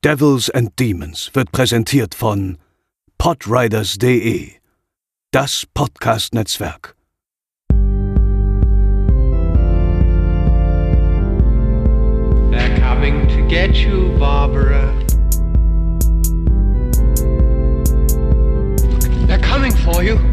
Devils and Demons wird präsentiert von podriders.de, das Podcast-Netzwerk. They're coming to get you, Barbara. They're coming for you.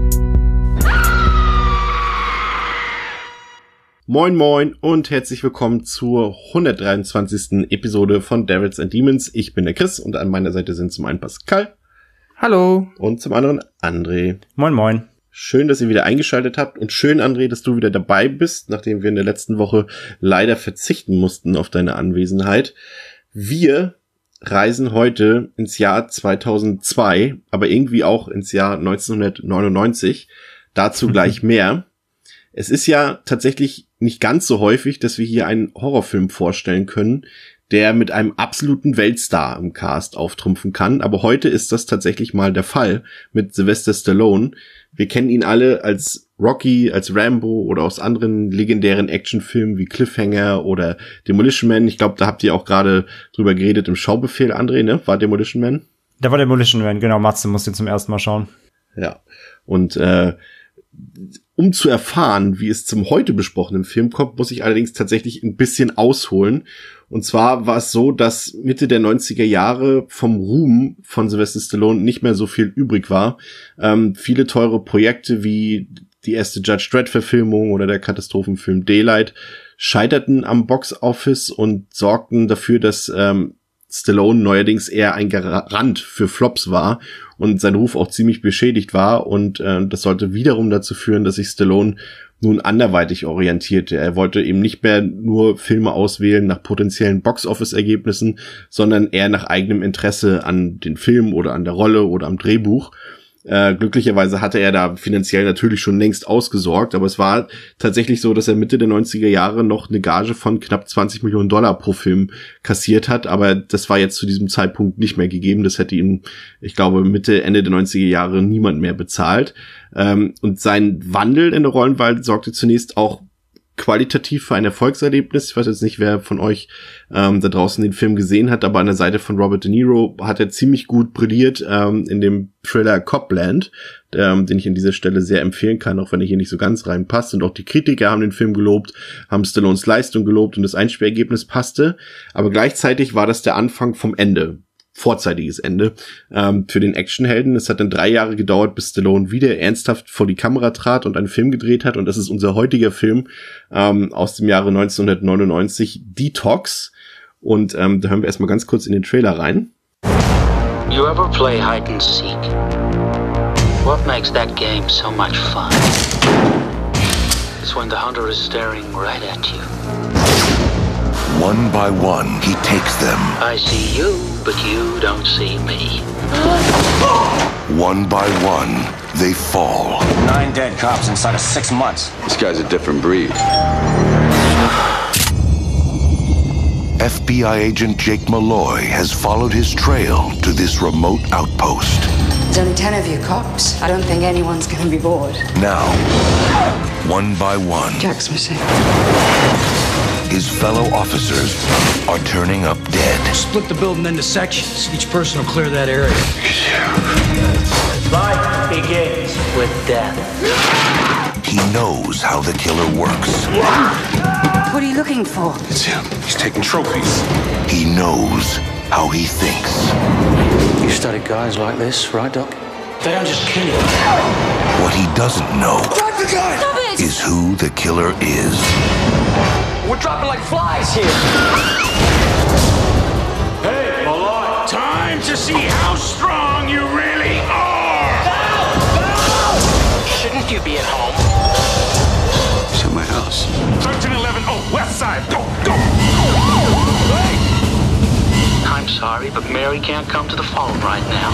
Moin moin und herzlich willkommen zur 123. Episode von Devils and Demons. Ich bin der Chris und an meiner Seite sind zum einen Pascal. Hallo. Und zum anderen André. Moin moin. Schön, dass ihr wieder eingeschaltet habt und schön, André, dass du wieder dabei bist, nachdem wir in der letzten Woche leider verzichten mussten auf deine Anwesenheit. Wir reisen heute ins Jahr 2002, aber irgendwie auch ins Jahr 1999. Dazu gleich mehr. Es ist ja tatsächlich nicht ganz so häufig, dass wir hier einen Horrorfilm vorstellen können, der mit einem absoluten Weltstar im Cast auftrumpfen kann. Aber heute ist das tatsächlich mal der Fall mit Sylvester Stallone. Wir kennen ihn alle als Rocky, als Rambo oder aus anderen legendären Actionfilmen wie Cliffhanger oder Demolition Man. Ich glaube, da habt ihr auch gerade drüber geredet im Schaubefehl, André, ne? War Demolition Man? Da war Demolition Man, genau. Matze musste zum ersten Mal schauen. Ja, und um zu erfahren, wie es zum heute besprochenen Film kommt, muss ich allerdings tatsächlich ein bisschen ausholen. Und zwar war es so, dass Mitte der 90er Jahre vom Ruhm von Sylvester Stallone nicht mehr so viel übrig war. Viele teure Projekte wie die erste Judge Dredd-Verfilmung oder der Katastrophenfilm Daylight scheiterten am Box-Office und sorgten dafür, dass Stallone neuerdings eher ein Garant für Flops war und sein Ruf auch ziemlich beschädigt war, und das sollte wiederum dazu führen, dass sich Stallone nun anderweitig orientierte. Er wollte eben nicht mehr nur Filme auswählen nach potenziellen Box-Office-Ergebnissen, sondern eher nach eigenem Interesse an den Film oder an der Rolle oder am Drehbuch. Glücklicherweise hatte er da finanziell natürlich schon längst ausgesorgt, aber es war tatsächlich so, dass er Mitte der 90er Jahre noch eine Gage von knapp $20 Millionen pro Film kassiert hat, aber das war jetzt zu diesem Zeitpunkt nicht mehr gegeben. Das hätte ihm, ich glaube, Ende der 90er Jahre niemand mehr bezahlt. Und sein Wandel in der Rollenwahl sorgte zunächst auch qualitativ für ein Erfolgserlebnis. Ich weiß jetzt nicht, wer von euch da draußen den Film gesehen hat, aber an der Seite von Robert De Niro hat er ziemlich gut brilliert in dem Thriller Copland, den ich an dieser Stelle sehr empfehlen kann, auch wenn er hier nicht so ganz reinpasst. Und auch die Kritiker haben den Film gelobt, haben Stallones Leistung gelobt und das Einspielergebnis passte. Aber gleichzeitig war das der Anfang vom Ende. Vorzeitiges Ende für den Actionhelden. Es hat dann 3 Jahre gedauert, bis Stallone wieder ernsthaft vor die Kamera trat und einen Film gedreht hat. Und das ist unser heutiger Film aus dem Jahre 1999, Detox. Und da hören wir erstmal ganz kurz in den Trailer rein. You ever play hide and seek? What makes that game so much fun? It's when the hunter is staring right at you. One by one, he takes them. I see you, but you don't see me. One by one, they fall. 9 dead cops inside of 6 months. This guy's a different breed. FBI agent Jake Malloy has followed his trail to this remote outpost. There's only 10 of you cops. I don't think anyone's gonna be bored. Now, one by one, Jack's missing. his fellow officers are turning up dead. Split the building into sections. Each person will clear that area. Life begins with death. He knows how the killer works. What are you looking for? It's him. He's taking trophies. He knows how he thinks. You study guys like this, right, Doc? They don't just kill you. What he doesn't know Stop it! is who the killer is. We're dropping like flies here. Hey, Malloy. Time to see how strong you really are. Shouldn't you be at home? He's at my house. 1311, west side. Go, go. I'm sorry, but Mary can't come to the phone right now.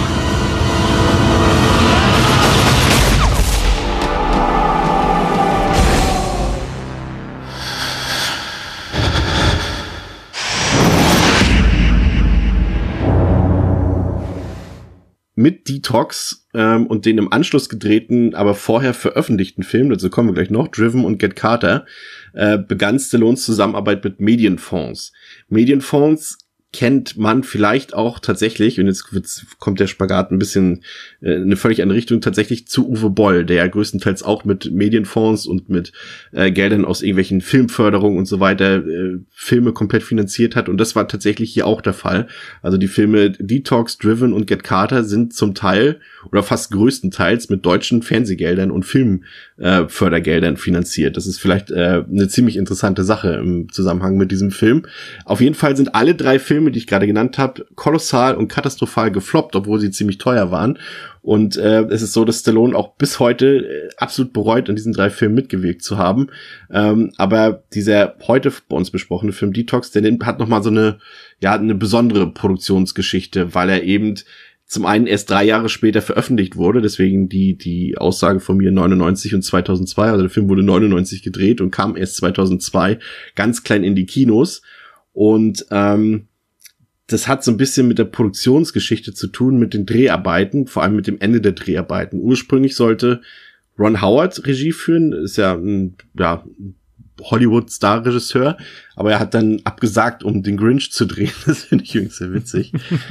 Mit Detox und den im Anschluss gedrehten, aber vorher veröffentlichten Film, dazu kommen wir gleich noch, Driven und Get Carter, begann Stallones Zusammenarbeit mit Medienfonds. Medienfonds kennt man vielleicht auch tatsächlich, und jetzt kommt der Spagat ein bisschen in eine völlig andere Richtung, tatsächlich zu Uwe Boll, der ja größtenteils auch mit Medienfonds und mit Geldern aus irgendwelchen Filmförderungen und so weiter Filme komplett finanziert hat. Und das war tatsächlich hier auch der Fall. Also die Filme Detox, Driven und Get Carter sind zum Teil oder fast größtenteils mit deutschen Fernsehgeldern und Filmfördergeldern finanziert. Das ist vielleicht eine ziemlich interessante Sache im Zusammenhang mit diesem Film. Auf jeden Fall sind alle 3 Filme, die ich gerade genannt habe, kolossal und katastrophal gefloppt, obwohl sie ziemlich teuer waren. Und es ist so, dass Stallone auch bis heute absolut bereut, an diesen 3 Filmen mitgewirkt zu haben. Aber dieser heute bei uns besprochene Film Detox, der hat nochmal so eine besondere Produktionsgeschichte, weil er eben zum einen erst 3 Jahre später veröffentlicht wurde, deswegen die Aussage von mir 99 und 2002, also der Film wurde 99 gedreht und kam erst 2002 ganz klein in die Kinos. Und das hat so ein bisschen mit der Produktionsgeschichte zu tun, mit den Dreharbeiten, vor allem mit dem Ende der Dreharbeiten. Ursprünglich sollte Ron Howard Regie führen, ist ja ein Hollywood-Star-Regisseur, aber er hat dann abgesagt, um den Grinch zu drehen. Das finde ich übrigens sehr witzig.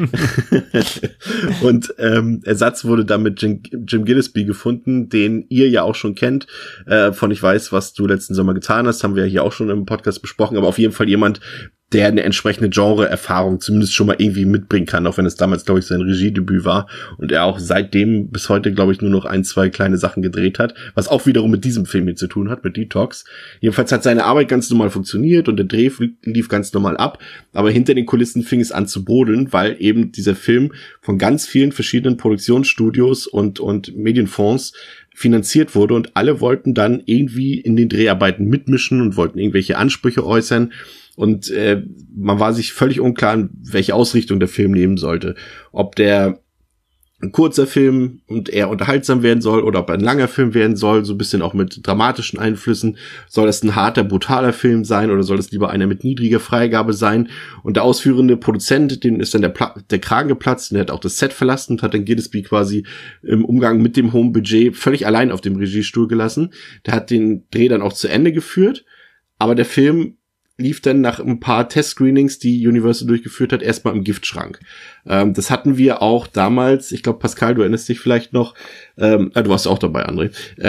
Und Ersatz wurde dann mit Jim Gillespie gefunden, den ihr ja auch schon kennt, von Ich weiß, was du letzten Sommer getan hast, haben wir ja hier auch schon im Podcast besprochen, aber auf jeden Fall jemand, der eine entsprechende Genre-Erfahrung zumindest schon mal irgendwie mitbringen kann, auch wenn es damals, glaube ich, sein Regiedebüt war und er auch seitdem bis heute, glaube ich, nur noch 1, 2 kleine Sachen gedreht hat, was auch wiederum mit diesem Film hier zu tun hat, mit Detox. Jedenfalls hat seine Arbeit ganz normal funktioniert und der Dreh lief ganz normal ab, aber hinter den Kulissen fing es an zu brodeln, weil eben dieser Film von ganz vielen verschiedenen Produktionsstudios und Medienfonds finanziert wurde und alle wollten dann irgendwie in den Dreharbeiten mitmischen und wollten irgendwelche Ansprüche äußern. Und man war sich völlig unklar, in welche Ausrichtung der Film nehmen sollte. Ob der ein kurzer Film und eher unterhaltsam werden soll oder ob er ein langer Film werden soll, so ein bisschen auch mit dramatischen Einflüssen. Soll das ein harter, brutaler Film sein oder soll es lieber einer mit niedriger Freigabe sein? Und der ausführende Produzent, dem ist dann der Kragen geplatzt und der hat auch das Set verlassen und hat dann Gillespie quasi im Umgang mit dem hohen Budget völlig allein auf dem Regiestuhl gelassen. Der hat den Dreh dann auch zu Ende geführt, aber der Film lief dann nach ein paar Testscreenings, die Universal durchgeführt hat, erstmal im Giftschrank. Das hatten wir auch damals, ich glaube, Pascal, du erinnerst dich vielleicht noch, du warst auch dabei, André,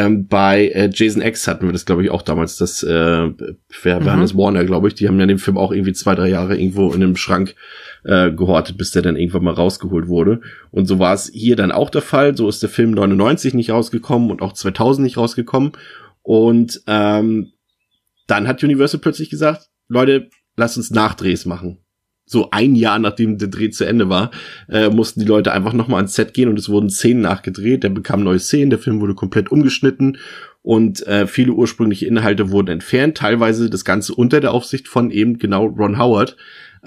bei Jason X hatten wir das, glaube ich, auch damals, das waren das Warner, glaube ich, die haben ja den Film auch irgendwie 2, 3 Jahre irgendwo in einem Schrank gehortet, bis der dann irgendwann mal rausgeholt wurde. Und so war es hier dann auch der Fall. So ist der Film 99 nicht rausgekommen und auch 2000 nicht rausgekommen. Und dann hat Universal plötzlich gesagt, Leute, lasst uns Nachdrehs machen. So 1 Jahr nachdem der Dreh zu Ende war, mussten die Leute einfach nochmal ans Set gehen und es wurden Szenen nachgedreht. Der bekam neue Szenen, der Film wurde komplett umgeschnitten und viele ursprüngliche Inhalte wurden entfernt. Teilweise das Ganze unter der Aufsicht von eben genau Ron Howard.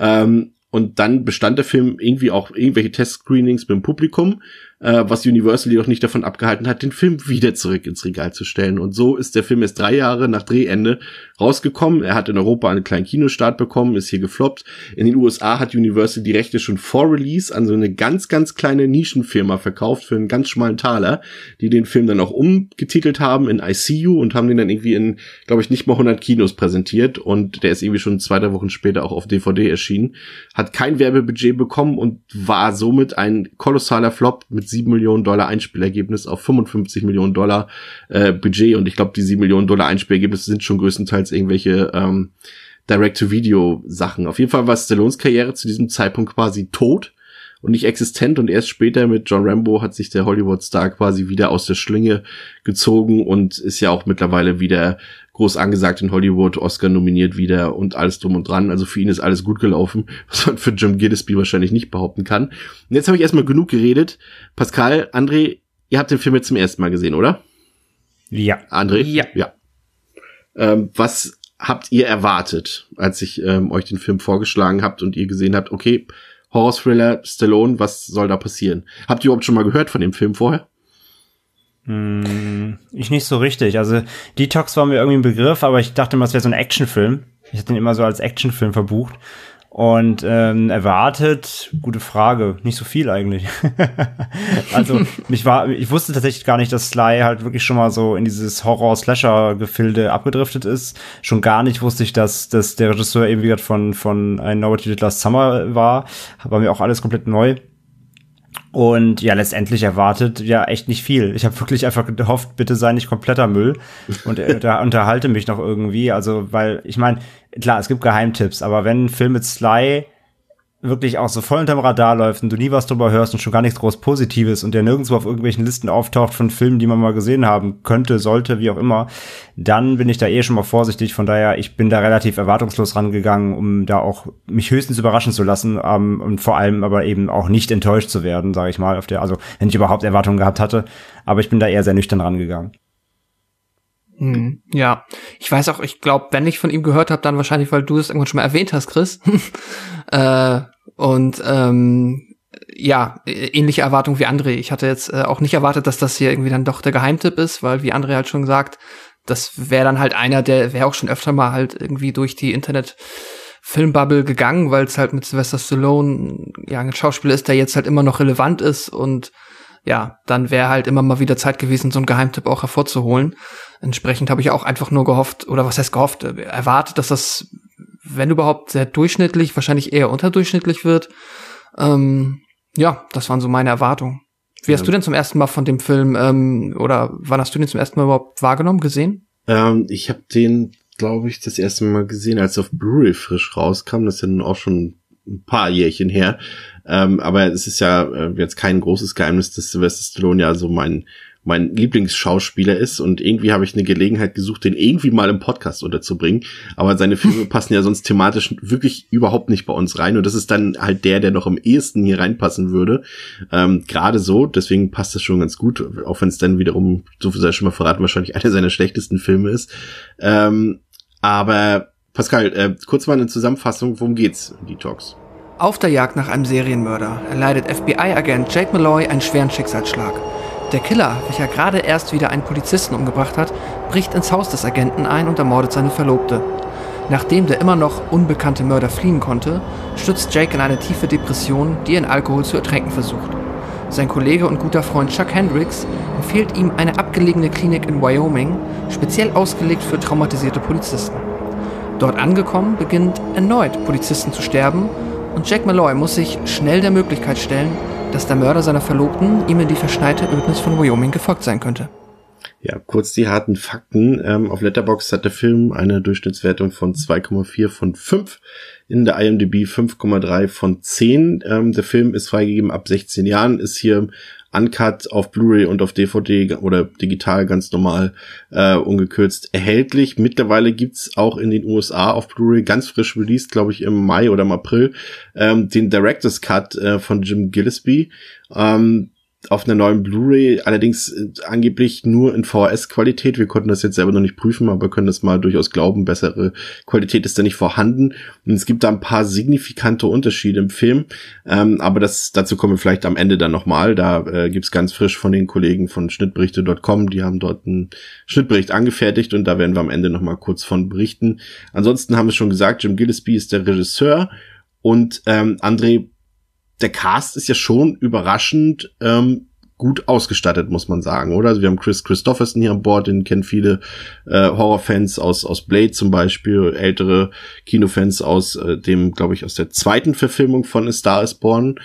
Und dann bestand der Film irgendwie auch irgendwelche Testscreenings mit dem Publikum, was Universal jedoch nicht davon abgehalten hat, den Film wieder zurück ins Regal zu stellen. Und so ist der Film erst 3 Jahre nach Drehende rausgekommen. Er hat in Europa einen kleinen Kinostart bekommen, ist hier gefloppt. In den USA hat Universal die Rechte schon vor Release an so eine ganz, ganz kleine Nischenfirma verkauft für einen ganz schmalen Taler, die den Film dann auch umgetitelt haben in ICU und haben den dann irgendwie in, glaube ich, nicht mal 100 Kinos präsentiert. Und der ist irgendwie schon 2, 3 Wochen später auch auf DVD erschienen. Hat kein Werbebudget bekommen und war somit ein kolossaler Flop mit $7 Millionen Einspielergebnis auf $55 Millionen Budget. Und ich glaube, die $7 Millionen Einspielergebnisse sind schon größtenteils irgendwelche Direct-to-Video-Sachen. Auf jeden Fall war Stallones Karriere zu diesem Zeitpunkt quasi tot und nicht existent. Und erst später mit John Rambo hat sich der Hollywood-Star quasi wieder aus der Schlinge gezogen und ist ja auch mittlerweile wieder groß angesagt in Hollywood, Oscar nominiert wieder und alles drum und dran. Also für ihn ist alles gut gelaufen, was man für Jim Gillespie wahrscheinlich nicht behaupten kann. Und jetzt habe ich erstmal genug geredet. Pascal, André, ihr habt den Film jetzt zum ersten Mal gesehen, oder? Ja. André? Ja. Was habt ihr erwartet, als ich euch den Film vorgeschlagen habt und ihr gesehen habt, okay, Horror-Thriller, Stallone, was soll da passieren? Habt ihr überhaupt schon mal gehört von dem Film vorher? Ich nicht so richtig. Also Detox war mir irgendwie ein Begriff, aber ich dachte immer, es wäre so ein Actionfilm. Ich hatte den immer so als Actionfilm verbucht. Und erwartet, gute Frage, nicht so viel eigentlich. Also ich wusste tatsächlich gar nicht, dass Sly halt wirklich schon mal so in dieses Horror-Slasher-Gefilde abgedriftet ist. Schon gar nicht wusste ich, dass der Regisseur eben wie gesagt von I Know What You Did Last Summer war mir auch alles komplett neu. Und ja, letztendlich erwartet ja echt nicht viel. Ich habe wirklich einfach gehofft, bitte sei nicht kompletter Müll und unterhalte mich noch irgendwie. Also, weil, ich meine, klar, es gibt Geheimtipps, aber wenn ein Film mit Sly wirklich auch so voll unterm Radar läuft und du nie was drüber hörst und schon gar nichts groß Positives und der nirgendwo auf irgendwelchen Listen auftaucht von Filmen, die man mal gesehen haben könnte, sollte, wie auch immer, dann bin ich da schon mal vorsichtig. Von daher, ich bin da relativ erwartungslos rangegangen, um da auch mich höchstens überraschen zu lassen, und vor allem aber eben auch nicht enttäuscht zu werden, sage ich mal, also wenn ich überhaupt Erwartungen gehabt hatte. Aber ich bin da eher sehr nüchtern rangegangen. Ja, ich weiß auch, ich glaube, wenn ich von ihm gehört habe, dann wahrscheinlich, weil du es irgendwann schon mal erwähnt hast, Chris. Ja, ähnliche Erwartung wie André. Ich hatte jetzt auch nicht erwartet, dass das hier irgendwie dann doch der Geheimtipp ist, weil, wie André halt schon sagt, das wäre dann halt einer, der wäre auch schon öfter mal halt irgendwie durch die Internet-Filmbubble gegangen, weil es halt mit Sylvester Stallone ja ein Schauspieler ist, der jetzt halt immer noch relevant ist und ja, dann wäre halt immer mal wieder Zeit gewesen, so einen Geheimtipp auch hervorzuholen. Entsprechend habe ich auch einfach nur gehofft, oder was heißt gehofft, erwartet, dass das, wenn überhaupt, sehr durchschnittlich, wahrscheinlich eher unterdurchschnittlich wird. Ja, das waren so meine Erwartungen. Wie hast du denn zum ersten Mal von dem Film, oder wann hast du den zum ersten Mal überhaupt wahrgenommen, gesehen? Ich habe den, glaube ich, das erste Mal gesehen, als er auf Blu-ray frisch rauskam. Das ist ja nun auch schon ein paar Jährchen her. Aber es ist ja jetzt kein großes Geheimnis, dass Sylvester Stallone ja so mein Lieblingsschauspieler ist, und irgendwie habe ich eine Gelegenheit gesucht, den irgendwie mal im Podcast unterzubringen, aber seine Filme passen ja sonst thematisch wirklich überhaupt nicht bei uns rein, und das ist dann halt der noch am ehesten hier reinpassen würde, gerade so, deswegen passt das schon ganz gut, auch wenn es dann wiederum, so viel sei schon mal verraten, wahrscheinlich einer seiner schlechtesten Filme ist, aber Pascal, kurz mal eine Zusammenfassung, worum geht's in Detox? Auf der Jagd nach einem Serienmörder erleidet FBI-Agent Jake Malloy einen schweren Schicksalsschlag. Der Killer, welcher gerade erst wieder einen Polizisten umgebracht hat, bricht ins Haus des Agenten ein und ermordet seine Verlobte. Nachdem der immer noch unbekannte Mörder fliehen konnte, stürzt Jake in eine tiefe Depression, die er in Alkohol zu ertränken versucht. Sein Kollege und guter Freund Chuck Hendricks empfiehlt ihm eine abgelegene Klinik in Wyoming, speziell ausgelegt für traumatisierte Polizisten. Dort angekommen, beginnt erneut Polizisten zu sterben, und Jack Malloy muss sich schnell der Möglichkeit stellen, dass der Mörder seiner Verlobten ihm in die verschneite Ödnis von Wyoming gefolgt sein könnte. Ja, kurz die harten Fakten. Auf Letterboxd hat der Film eine Durchschnittswertung von 2,4 von 5. In der IMDb 5,3 von 10. Der Film ist freigegeben ab 16 Jahren, ist hier uncut auf Blu-ray und auf DVD oder digital ganz normal ungekürzt erhältlich. Mittlerweile gibt's auch in den USA auf Blu-ray ganz frisch released, glaube ich im Mai oder im April, den Director's Cut von Jim Gillespie. Auf einer neuen Blu-ray, allerdings angeblich nur in VHS-Qualität. Wir konnten das jetzt selber noch nicht prüfen, aber können das mal durchaus glauben. Bessere Qualität ist da nicht vorhanden. Und es gibt da ein paar signifikante Unterschiede im Film, aber dazu kommen wir vielleicht am Ende dann nochmal. Da gibt's ganz frisch von den Kollegen von Schnittberichte.com, die haben dort einen Schnittbericht angefertigt, und da werden wir am Ende nochmal kurz von berichten. Ansonsten haben wir schon gesagt, Jim Gillespie ist der Regisseur, und André, der Cast ist ja schon überraschend gut ausgestattet, muss man sagen, oder? Also wir haben Chris Christopherson hier an Bord, den kennen viele Horrorfans aus Blade zum Beispiel, ältere Kinofans aus dem, glaube ich, aus der zweiten Verfilmung von A Star is Born,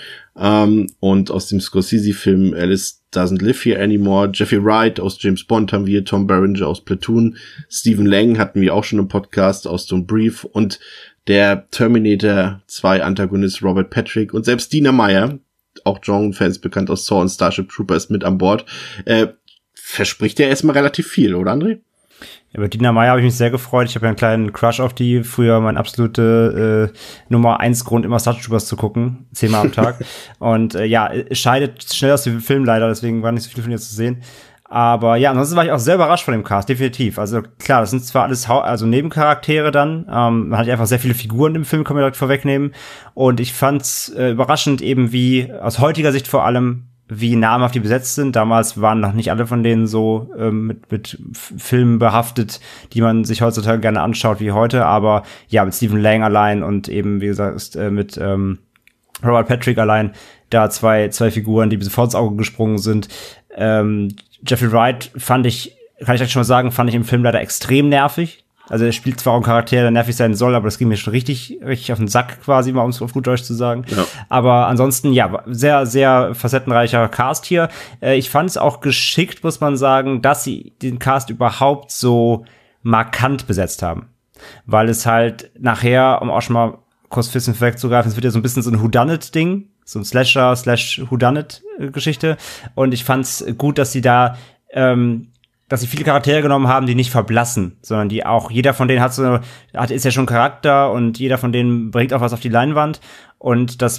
und aus dem Scorsese-Film Alice Doesn't Live Here Anymore. Jeffrey Wright aus James Bond haben wir, Tom Berenger aus Platoon, Stephen Lang hatten wir auch schon im Podcast aus Don't Breathe, und der Terminator 2 Antagonist Robert Patrick und selbst Dina Meyer, auch Genre-Fans bekannt aus Saw und Starship Trooper, ist mit an Bord. Verspricht ja erstmal relativ viel, oder André? Ja, bei Dina Meyer habe ich mich sehr gefreut. Ich habe ja einen kleinen Crush auf die. Früher mein absolute Nummer 1 Grund, immer Starship Troopers zu gucken. 10-mal am Tag. Und ja, es scheidet schnell aus dem Film leider, deswegen war nicht so viel von ihr zu sehen. Aber ja, ansonsten war ich auch sehr überrascht von dem Cast, definitiv. Also klar, das sind zwar alles Nebencharaktere dann. Man hat ja einfach sehr viele Figuren im Film, kann man direkt vorwegnehmen. Und ich fand's überraschend eben, wie aus heutiger Sicht vor allem wie namhaft die besetzt sind. Damals waren noch nicht alle von denen so mit Filmen behaftet, die man sich heutzutage gerne anschaut wie heute. Aber ja, mit Stephen Lang allein und eben, wie gesagt, mit Robert Patrick allein, da zwei Figuren, die sofort ins Auge gesprungen sind. Jeffrey Wright kann ich gleich schon mal sagen, fand ich im Film leider extrem nervig. Also er spielt zwar auch einen Charakter, der nervig sein soll, aber das ging mir schon richtig auf den Sack quasi, mal um es auf gut Deutsch zu sagen. Ja. Aber ansonsten, ja, sehr, sehr facettenreicher Cast hier. Ich fand es auch geschickt, muss man sagen, dass sie den Cast überhaupt so markant besetzt haben. Weil es halt nachher, um auch schon mal kurz Fisten vorwegzugreifen, es wird ja so ein bisschen so ein Whodunit-Ding, so ein Slasher/Whodunit-Geschichte. Und ich fand's gut, dass sie da dass sie viele Charaktere genommen haben, die nicht verblassen, sondern die auch, jeder von denen ist ja schon Charakter und jeder von denen bringt auch was auf die Leinwand und das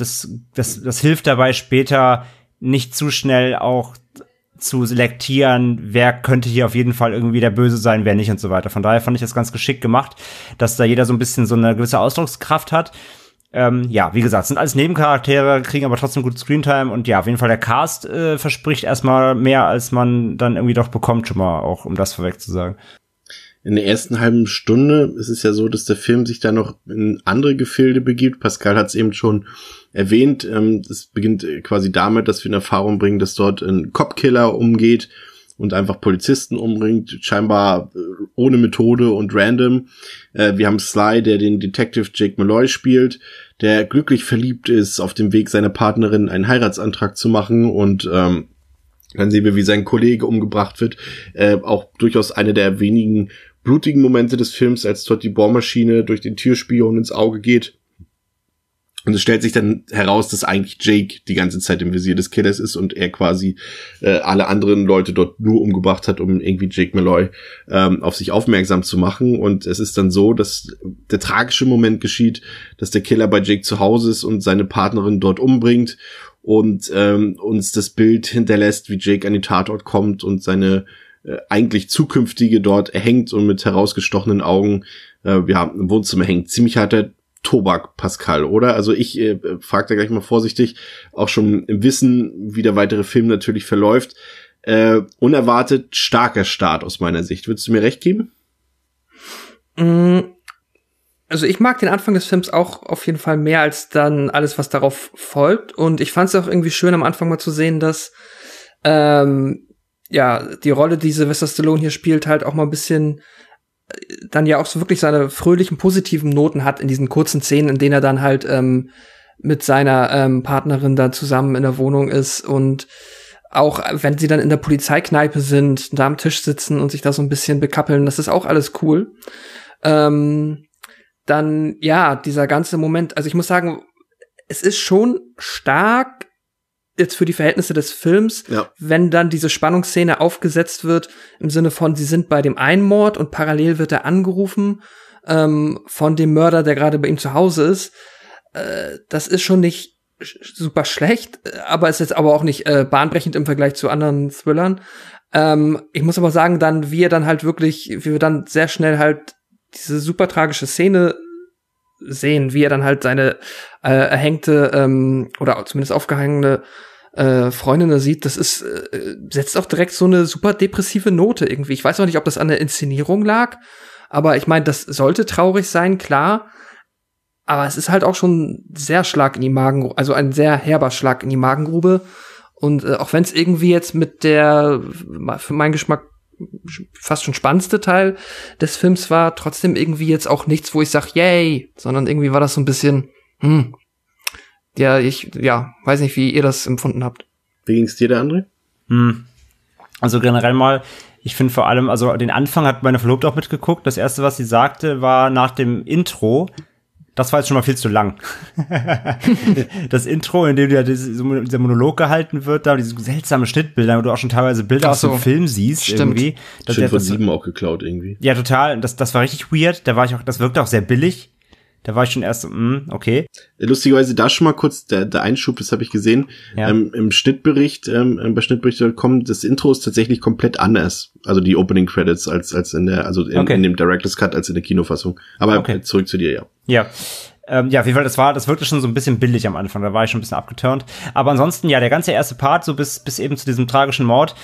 hilft dabei später nicht zu schnell auch zu selektieren, wer könnte hier auf jeden Fall irgendwie der Böse sein, wer nicht und so weiter. Von daher fand ich das ganz geschickt gemacht, dass da jeder so ein bisschen so eine gewisse Ausdruckskraft hat. Ja, wie gesagt, sind alles Nebencharaktere, kriegen aber trotzdem gut Screentime und ja, auf jeden Fall der Cast verspricht erstmal mehr, als man dann irgendwie doch bekommt, schon mal auch, um das vorweg zu sagen. In der ersten halben Stunde ist es ja so, dass der Film sich da noch in andere Gefilde begibt. Pascal hat es eben schon erwähnt. Es beginnt quasi damit, dass wir in Erfahrung bringen, dass dort ein Cop-Killer umgeht und einfach Polizisten umbringt, scheinbar ohne Methode und random. Wir haben Sly, der den Detective Jake Malloy spielt, der glücklich verliebt ist, auf dem Weg seiner Partnerin einen Heiratsantrag zu machen und dann sehen wir, wie sein Kollege umgebracht wird. Auch durchaus eine der wenigen blutigen Momente des Films, als dort die Bohrmaschine durch den Türspion ins Auge geht. Und es stellt sich dann heraus, dass eigentlich Jake die ganze Zeit im Visier des Killers ist und er quasi alle anderen Leute dort nur umgebracht hat, um irgendwie Jake Malloy auf sich aufmerksam zu machen. Und es ist dann so, dass der tragische Moment geschieht, dass der Killer bei Jake zu Hause ist und seine Partnerin dort umbringt und uns das Bild hinterlässt, wie Jake an den Tatort kommt und seine eigentlich zukünftige dort erhängt und mit herausgestochenen Augen im Wohnzimmer hängt. Ziemlich harter Tobak, Pascal, oder? Also ich frage da gleich mal vorsichtig, auch schon im Wissen, wie der weitere Film natürlich verläuft. Unerwartet starker Start aus meiner Sicht. Würdest du mir recht geben? Also ich mag den Anfang des Films auch auf jeden Fall mehr als dann alles, was darauf folgt. Und ich fand es auch irgendwie schön, am Anfang mal zu sehen, dass die Rolle, die Sylvester Stallone hier spielt, halt auch mal ein bisschen dann ja auch so wirklich seine fröhlichen, positiven Noten hat in diesen kurzen Szenen, in denen er dann halt mit seiner Partnerin da zusammen in der Wohnung ist und auch wenn sie dann in der Polizeikneipe sind, da am Tisch sitzen und sich da so ein bisschen bekappeln, das ist auch alles cool. Dann, ja, dieser ganze Moment, also ich muss sagen, es ist schon stark jetzt für die Verhältnisse des Films, wenn dann diese Spannungsszene aufgesetzt wird, im Sinne von, sie sind bei dem einen Mord und parallel wird er angerufen von dem Mörder, der gerade bei ihm zu Hause ist. Das ist schon nicht super schlecht, aber ist jetzt aber auch nicht bahnbrechend im Vergleich zu anderen Thrillern. Ich muss aber sagen, dann, wie wir dann sehr schnell halt diese super tragische Szene sehen, wie er dann halt seine erhängte oder zumindest aufgehangene Freundin sieht, das ist setzt auch direkt so eine super depressive Note irgendwie. Ich weiß auch nicht, ob das an der Inszenierung lag, aber ich meine, das sollte traurig sein, klar, aber es ist halt auch schon sehr Schlag in die Magengrube, also ein sehr herber Schlag in die Magengrube und auch wenn es irgendwie jetzt mit der für meinen Geschmack fast schon spannendste Teil des Films war, trotzdem irgendwie jetzt auch nichts, wo ich sag, yay, sondern irgendwie war das so ein bisschen, ich weiß nicht, wie ihr das empfunden habt. Wie ging's dir, der André? Also generell mal, ich finde vor allem, also den Anfang hat meine Verlobte auch mitgeguckt. Das erste, was sie sagte, war nach dem Intro, das war jetzt schon mal viel zu lang. Das Intro, in dem dieser Monolog gehalten wird, da diese seltsamen Schnittbilder, wo du auch schon teilweise Bilder aus dem Film siehst. Stimmt. Irgendwie. Schön von 7 auch geklaut irgendwie. Ja, total. Das war richtig weird. Das wirkte auch sehr billig. Da war ich schon erst so, okay. Lustigerweise da schon mal kurz der Einschub, das habe ich gesehen. Ja. Im Schnittbericht, bei Schnittbericht.com, das Intro ist tatsächlich komplett anders. Also die Opening Credits als in der, in dem Director's Cut als in der Kinofassung. Aber zurück zu dir, ja. Ja. Ja, auf jeden Fall, das wirkte schon so ein bisschen billig am Anfang, da war ich schon ein bisschen abgeturnt. Aber ansonsten, ja, der ganze erste Part, so bis eben zu diesem tragischen Mord,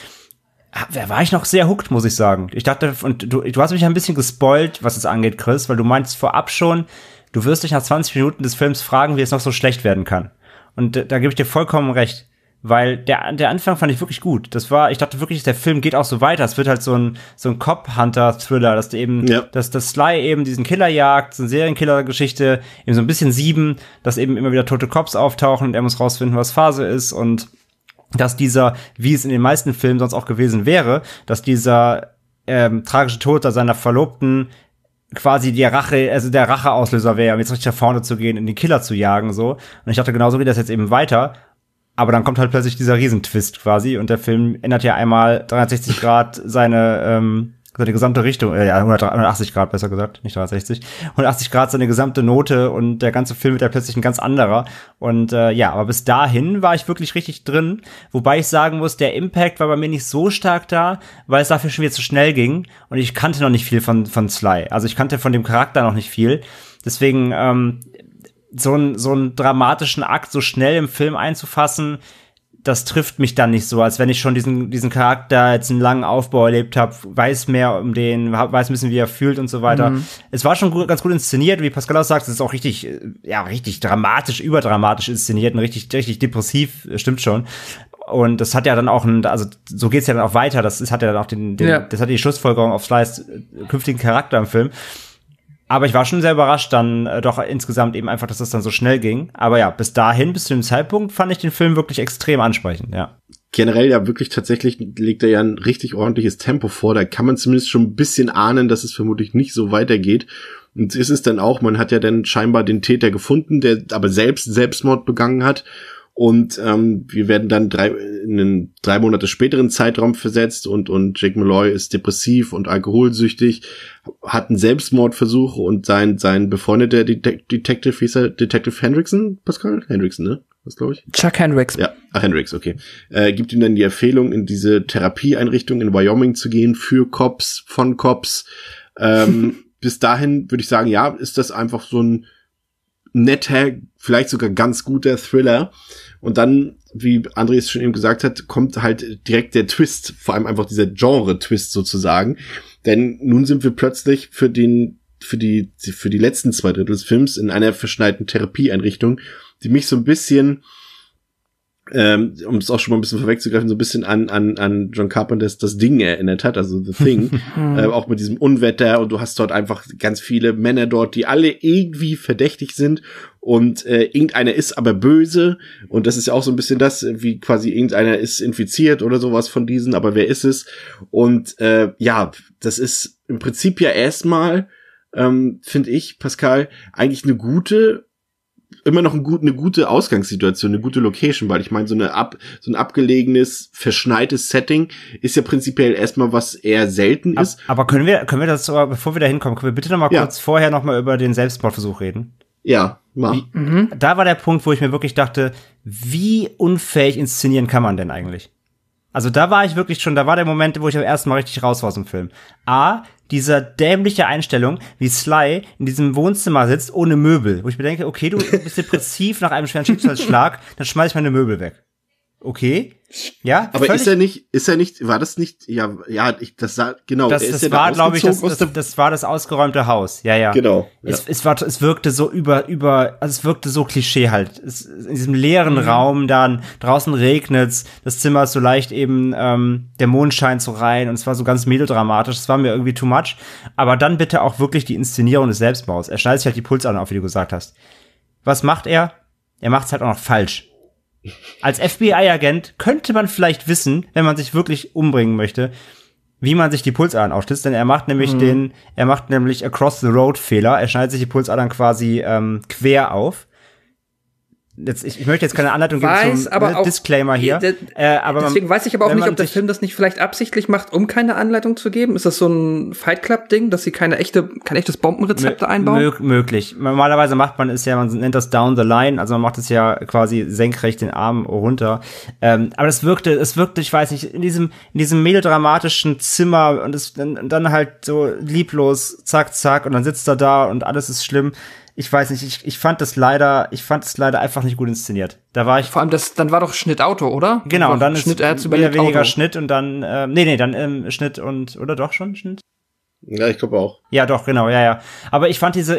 da war ich noch sehr hooked, muss ich sagen. Ich dachte, und du hast mich ein bisschen gespoilt, was es angeht, Chris, weil du meinst vorab schon, du wirst dich nach 20 Minuten des Films fragen, wie es noch so schlecht werden kann. Und da gebe ich dir vollkommen recht. Weil der Anfang fand ich wirklich gut. Ich dachte wirklich, der Film geht auch so weiter. Es wird halt so ein Cop-Hunter-Thriller, dass dass Sly eben diesen Killer jagt, so eine Serienkiller-Geschichte, eben so ein bisschen 7, dass eben immer wieder tote Cops auftauchen und er muss rausfinden, was Phase ist und dass dieser, wie es in den meisten Filmen sonst auch gewesen wäre, dass dieser tragische Tod seiner Verlobten quasi der Racheauslöser wäre, um jetzt richtig nach vorne zu gehen, in den Killer zu jagen, so. Und ich dachte, genauso geht das jetzt eben weiter. Aber dann kommt halt plötzlich dieser Riesentwist quasi und der Film ändert ja einmal 360 Grad seine gesamte Richtung, 180 Grad besser gesagt, nicht 360, 180 Grad seine gesamte Note und der ganze Film wird ja plötzlich ein ganz anderer. Und aber bis dahin war ich wirklich richtig drin, wobei ich sagen muss, der Impact war bei mir nicht so stark da, weil es dafür schon wieder zu schnell ging und ich kannte noch nicht viel von Sly. Also ich kannte von dem Charakter noch nicht viel. Deswegen so einen dramatischen Akt so schnell im Film einzufassen, das trifft mich dann nicht so, als wenn ich schon diesen Charakter jetzt einen langen Aufbau erlebt habe, weiß mehr um den, weiß ein bisschen, wie er fühlt und so weiter. Es war schon ganz gut inszeniert, wie Pascal auch sagt, es ist auch richtig dramatisch, überdramatisch inszeniert und richtig depressiv, stimmt schon. Und das hat ja dann auch also so geht's ja dann auch weiter, das hat ja dann auch das hat die Schlussfolgerung auf Slys künftigen Charakter im Film. Aber ich war schon sehr überrascht dann doch insgesamt eben einfach, dass das dann so schnell ging. Aber ja, bis zu dem Zeitpunkt fand ich den Film wirklich extrem ansprechend, ja. Generell ja wirklich tatsächlich legt er ja ein richtig ordentliches Tempo vor. Da kann man zumindest schon ein bisschen ahnen, dass es vermutlich nicht so weitergeht. Und ist es dann auch, man hat ja dann scheinbar den Täter gefunden, der aber Selbstmord begangen hat. Und wir werden dann in einen 3 Monate späteren Zeitraum versetzt und Jake Malloy ist depressiv und alkoholsüchtig, hat einen Selbstmordversuch und sein befreundeter Detective, hieß er Detective Hendrickson, Pascal? Hendrickson, ne? Was glaube ich? Chuck Hendricks. Ja, Hendricks, okay. Gibt ihm dann die Empfehlung, in diese Therapieeinrichtung in Wyoming zu gehen für Cops, von Cops. Bis dahin würde ich sagen, ja, ist das einfach so ein netter, vielleicht sogar ganz guter Thriller. Und dann, wie André es schon eben gesagt hat, kommt halt direkt der Twist, vor allem einfach dieser Genre-Twist sozusagen. Denn nun sind wir plötzlich für die letzten 2 Drittel des Films in einer verschneiten Therapieeinrichtung, die mich so ein bisschen, um es auch schon mal ein bisschen vorwegzugreifen, so ein bisschen an John Carpenters Das Ding erinnert hat, also The Thing, auch mit diesem Unwetter und du hast dort einfach ganz viele Männer dort, die alle irgendwie verdächtig sind und irgendeiner ist aber böse und das ist ja auch so ein bisschen das, wie quasi irgendeiner ist infiziert oder sowas von diesen, aber wer ist es? Und das ist im Prinzip ja erstmal, finde ich, Pascal, eigentlich eine gute Ausgangssituation, eine gute Location, weil ich meine, so ein abgelegenes, verschneites Setting ist ja prinzipiell erstmal was eher selten ist. Aber können wir das, bevor wir da hinkommen, können wir bitte noch mal kurz vorher noch mal über den Selbstmordversuch reden? Ja, mach. Da war der Punkt, wo ich mir wirklich dachte, wie unfähig inszenieren kann man denn eigentlich? Also da war der Moment, wo ich am ersten Mal richtig raus war aus dem Film. Dieser dämliche Einstellung, wie Sly in diesem Wohnzimmer sitzt, ohne Möbel. Wo ich mir denke, okay, du bist depressiv nach einem schweren Schicksalsschlag, dann schmeiß ich meine Möbel weg. Okay. Ja. Aber ist er nicht, war das nicht, das war, glaube ich, das war das ausgeräumte Haus. Ja. Genau. Ja. Es wirkte so es wirkte so Klischee halt. In diesem leeren Raum dann, draußen regnet's, das Zimmer ist so leicht eben, der Mond scheint so rein und es war so ganz melodramatisch, es war mir irgendwie too much. Aber dann bitte auch wirklich die Inszenierung des Selbstmords. Er schneidet sich halt die Pulsadern auf, wie du gesagt hast. Was macht er? Er macht's halt auch noch falsch. Als FBI-Agent könnte man vielleicht wissen, wenn man sich wirklich umbringen möchte, wie man sich die Pulsadern aufschlitzt, denn er macht nämlich Across-the-Road-Fehler. Er schneidet sich die Pulsadern quasi quer auf. Ich möchte jetzt keine Anleitung geben zum Disclaimer hier. Aber deswegen weiß ich aber auch nicht, ob der Film das nicht vielleicht absichtlich macht, um keine Anleitung zu geben. Ist das so ein Fight Club-Ding, dass sie kein echtes Bombenrezept einbauen? Möglich. Normalerweise macht man es ja, man nennt das down the line, also man macht es ja quasi senkrecht den Arm runter. Aber es wirkte, ich weiß nicht, in diesem melodramatischen Zimmer und dann halt so lieblos, zack, zack, und dann sitzt er da und alles ist schlimm. ich weiß nicht, ich fand es leider einfach nicht gut inszeniert. Da war ich vor allem dann war doch Schnitt Auto, oder? Genau, und dann Schnitt, ist mehr weniger Schnitt und dann Schnitt und oder doch schon Schnitt? Ja, ich glaube auch. Ja, doch, genau, ja. Aber ich fand es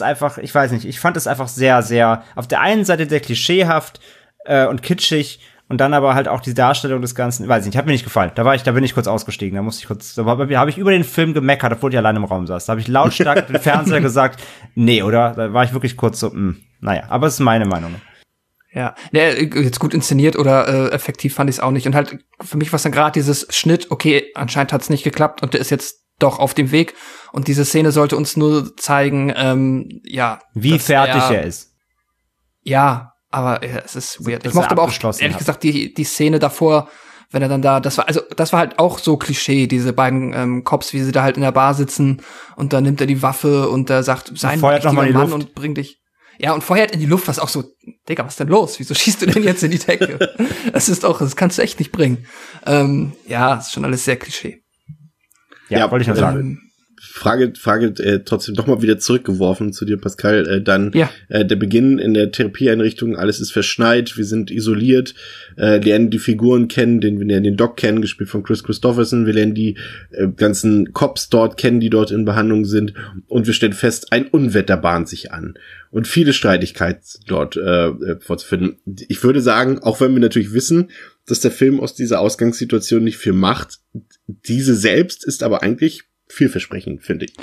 einfach sehr, sehr auf der einen Seite sehr klischeehaft und kitschig und dann aber halt auch die Darstellung des Ganzen, weiß ich nicht, hat mir nicht gefallen. Da bin ich kurz ausgestiegen, da habe ich über den Film gemeckert, obwohl ich allein im Raum saß. Da habe ich lautstark den Fernseher gesagt, nee, oder? Da war ich wirklich kurz so, naja, aber es ist meine Meinung. Ja, jetzt gut inszeniert oder effektiv fand ich es auch nicht. Und halt für mich war es dann gerade dieses Schnitt, okay, anscheinend hat es nicht geklappt und der ist jetzt doch auf dem Weg. Und diese Szene sollte uns nur zeigen, wie fertig er ist. Ja, aber es ist weird. Ich mochte aber auch, ehrlich gesagt, die Szene davor, wenn er dann da, das war halt auch so Klischee, diese beiden Cops, wie sie da halt in der Bar sitzen und dann nimmt er die Waffe und er sagt, sei ein richtiger Mann und bring dich. Ja, und feuert in die Luft, was auch so, Digga, was ist denn los? Wieso schießt du denn jetzt in die Decke? Das kannst du echt nicht bringen. Das ist schon alles sehr Klischee. Ja, wollte ich nur sagen. Frage trotzdem doch mal wieder zurückgeworfen zu dir, Pascal. Der Beginn in der Therapieeinrichtung, alles ist verschneit, wir sind isoliert, lernen die Figuren kennen, wir lernen den Doc kennen, gespielt von Chris Christopherson, wir lernen die ganzen Cops dort kennen, die dort in Behandlung sind und wir stellen fest, ein Unwetter bahnt sich an und viele Streitigkeiten dort vorzufinden. Ich würde sagen, auch wenn wir natürlich wissen, dass der Film aus dieser Ausgangssituation nicht viel macht, diese selbst ist aber eigentlich vielversprechend, finde ich.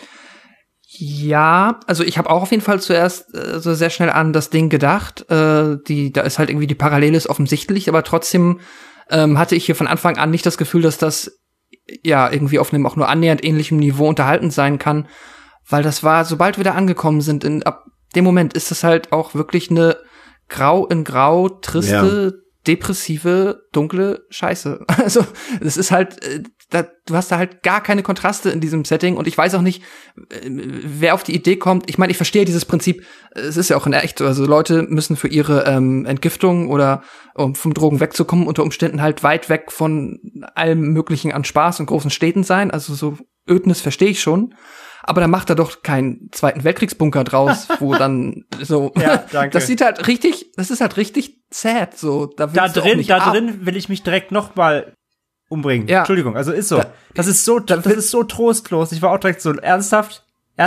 Ja, also ich habe auch auf jeden Fall zuerst so sehr schnell an das Ding gedacht. Da ist halt irgendwie die Parallele ist offensichtlich, aber trotzdem hatte ich hier von Anfang an nicht das Gefühl, dass das ja irgendwie auf einem auch nur annähernd ähnlichem Niveau unterhalten sein kann, weil das war, sobald wir da angekommen sind, ab dem Moment ist das halt auch wirklich eine grau in grau, triste, depressive, dunkle Scheiße. Also das ist halt, du hast da halt gar keine Kontraste in diesem Setting und ich weiß auch nicht, wer auf die Idee kommt. Ich meine, ich verstehe dieses Prinzip, es ist ja auch in der echt, also Leute müssen für ihre Entgiftung oder um vom Drogen wegzukommen, unter Umständen halt weit weg von allem Möglichen an Spaß und großen Städten sein. Also so Ödnis verstehe ich schon. Aber dann macht er doch keinen Zweiten Weltkriegsbunker draus, wo dann so, ja, danke. Das ist halt richtig sad, so. Da drin will ich mich direkt noch mal umbringen. Ja. Entschuldigung, also ist so. Das ist so trostlos. Ich war auch direkt so, ernsthaft?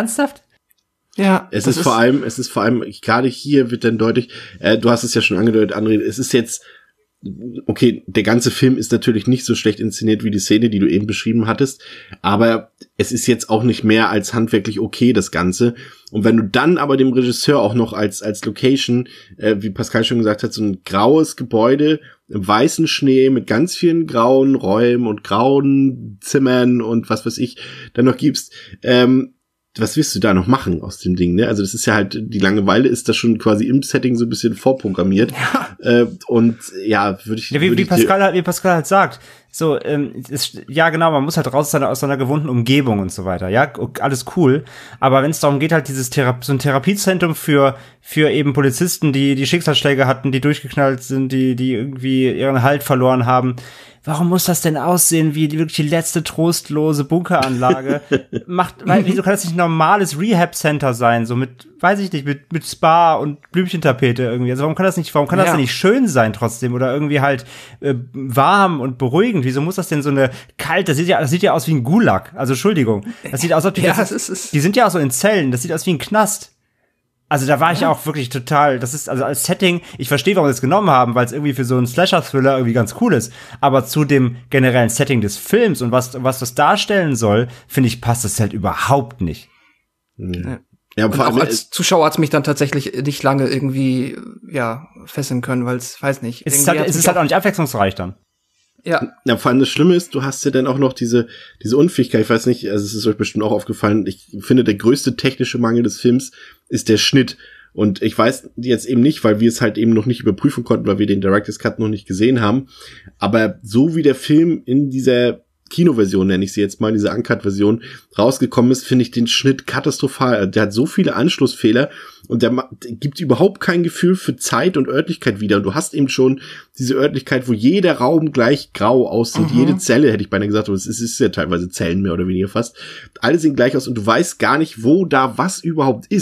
Ja. Es ist vor allem, gerade hier wird dann deutlich, du hast es ja schon angedeutet, André, es ist jetzt, okay, der ganze Film ist natürlich nicht so schlecht inszeniert wie die Szene, die du eben beschrieben hattest, aber es ist jetzt auch nicht mehr als handwerklich okay, das Ganze. Und wenn du dann aber dem Regisseur auch noch als Location, wie Pascal schon gesagt hat, so ein graues Gebäude im weißen Schnee mit ganz vielen grauen Räumen und grauen Zimmern und was weiß ich, dann noch gibst, was willst du da noch machen aus dem Ding, ne? Also das ist ja halt, die Langeweile ist da schon quasi im Setting so ein bisschen vorprogrammiert. Ja. Und ja, wie Pascal halt sagt, so, ja genau, man muss halt raus aus seiner gewohnten Umgebung und so weiter, ja, alles cool, aber wenn es darum geht, halt so ein Therapiezentrum für eben Polizisten, die Schicksalsschläge hatten, die durchgeknallt sind, die irgendwie ihren Halt verloren haben, warum muss das denn aussehen wie wirklich die letzte trostlose Bunkeranlage? Wieso kann das nicht ein normales Rehab-Center sein, so mit, weiß ich nicht, mit Spa und Blümchentapete irgendwie? Also warum kann das denn nicht schön sein trotzdem oder irgendwie halt warm und beruhigend? Wieso muss das denn so eine kalte, das sieht ja aus wie ein Gulag, also Entschuldigung. Das sieht aus, als ob die sind ja auch so in Zellen, das sieht aus wie ein Knast. Also da war ich auch wirklich total, das ist also als Setting, ich verstehe, warum wir das genommen haben, weil es irgendwie für so einen Slasher-Thriller irgendwie ganz cool ist, aber zu dem generellen Setting des Films und was das darstellen soll, finde ich, passt das halt überhaupt nicht. Ja, und auch als Zuschauer hat es mich dann tatsächlich nicht lange irgendwie, fesseln können, weil es, weiß nicht. Es ist halt auch nicht abwechslungsreich dann. Ja, vor allem das Schlimme ist, du hast ja dann auch noch diese Unfähigkeit, ich weiß nicht, also es ist euch bestimmt auch aufgefallen, ich finde, der größte technische Mangel des Films ist der Schnitt. Und ich weiß jetzt eben nicht, weil wir es halt eben noch nicht überprüfen konnten, weil wir den Director's Cut noch nicht gesehen haben, aber so wie der Film in dieser Kinoversion, nenne ich sie jetzt mal, in dieser Uncut-Version rausgekommen ist, finde ich den Schnitt katastrophal. Der hat so viele Anschlussfehler und der gibt überhaupt kein Gefühl für Zeit und Örtlichkeit wieder. Und du hast eben schon diese Örtlichkeit, wo jeder Raum gleich grau aussieht. Jede Zelle, hätte ich beinahe gesagt, aber es ist ja teilweise Zellen mehr oder weniger fast. Alle sehen gleich aus und du weißt gar nicht, wo da was überhaupt ist.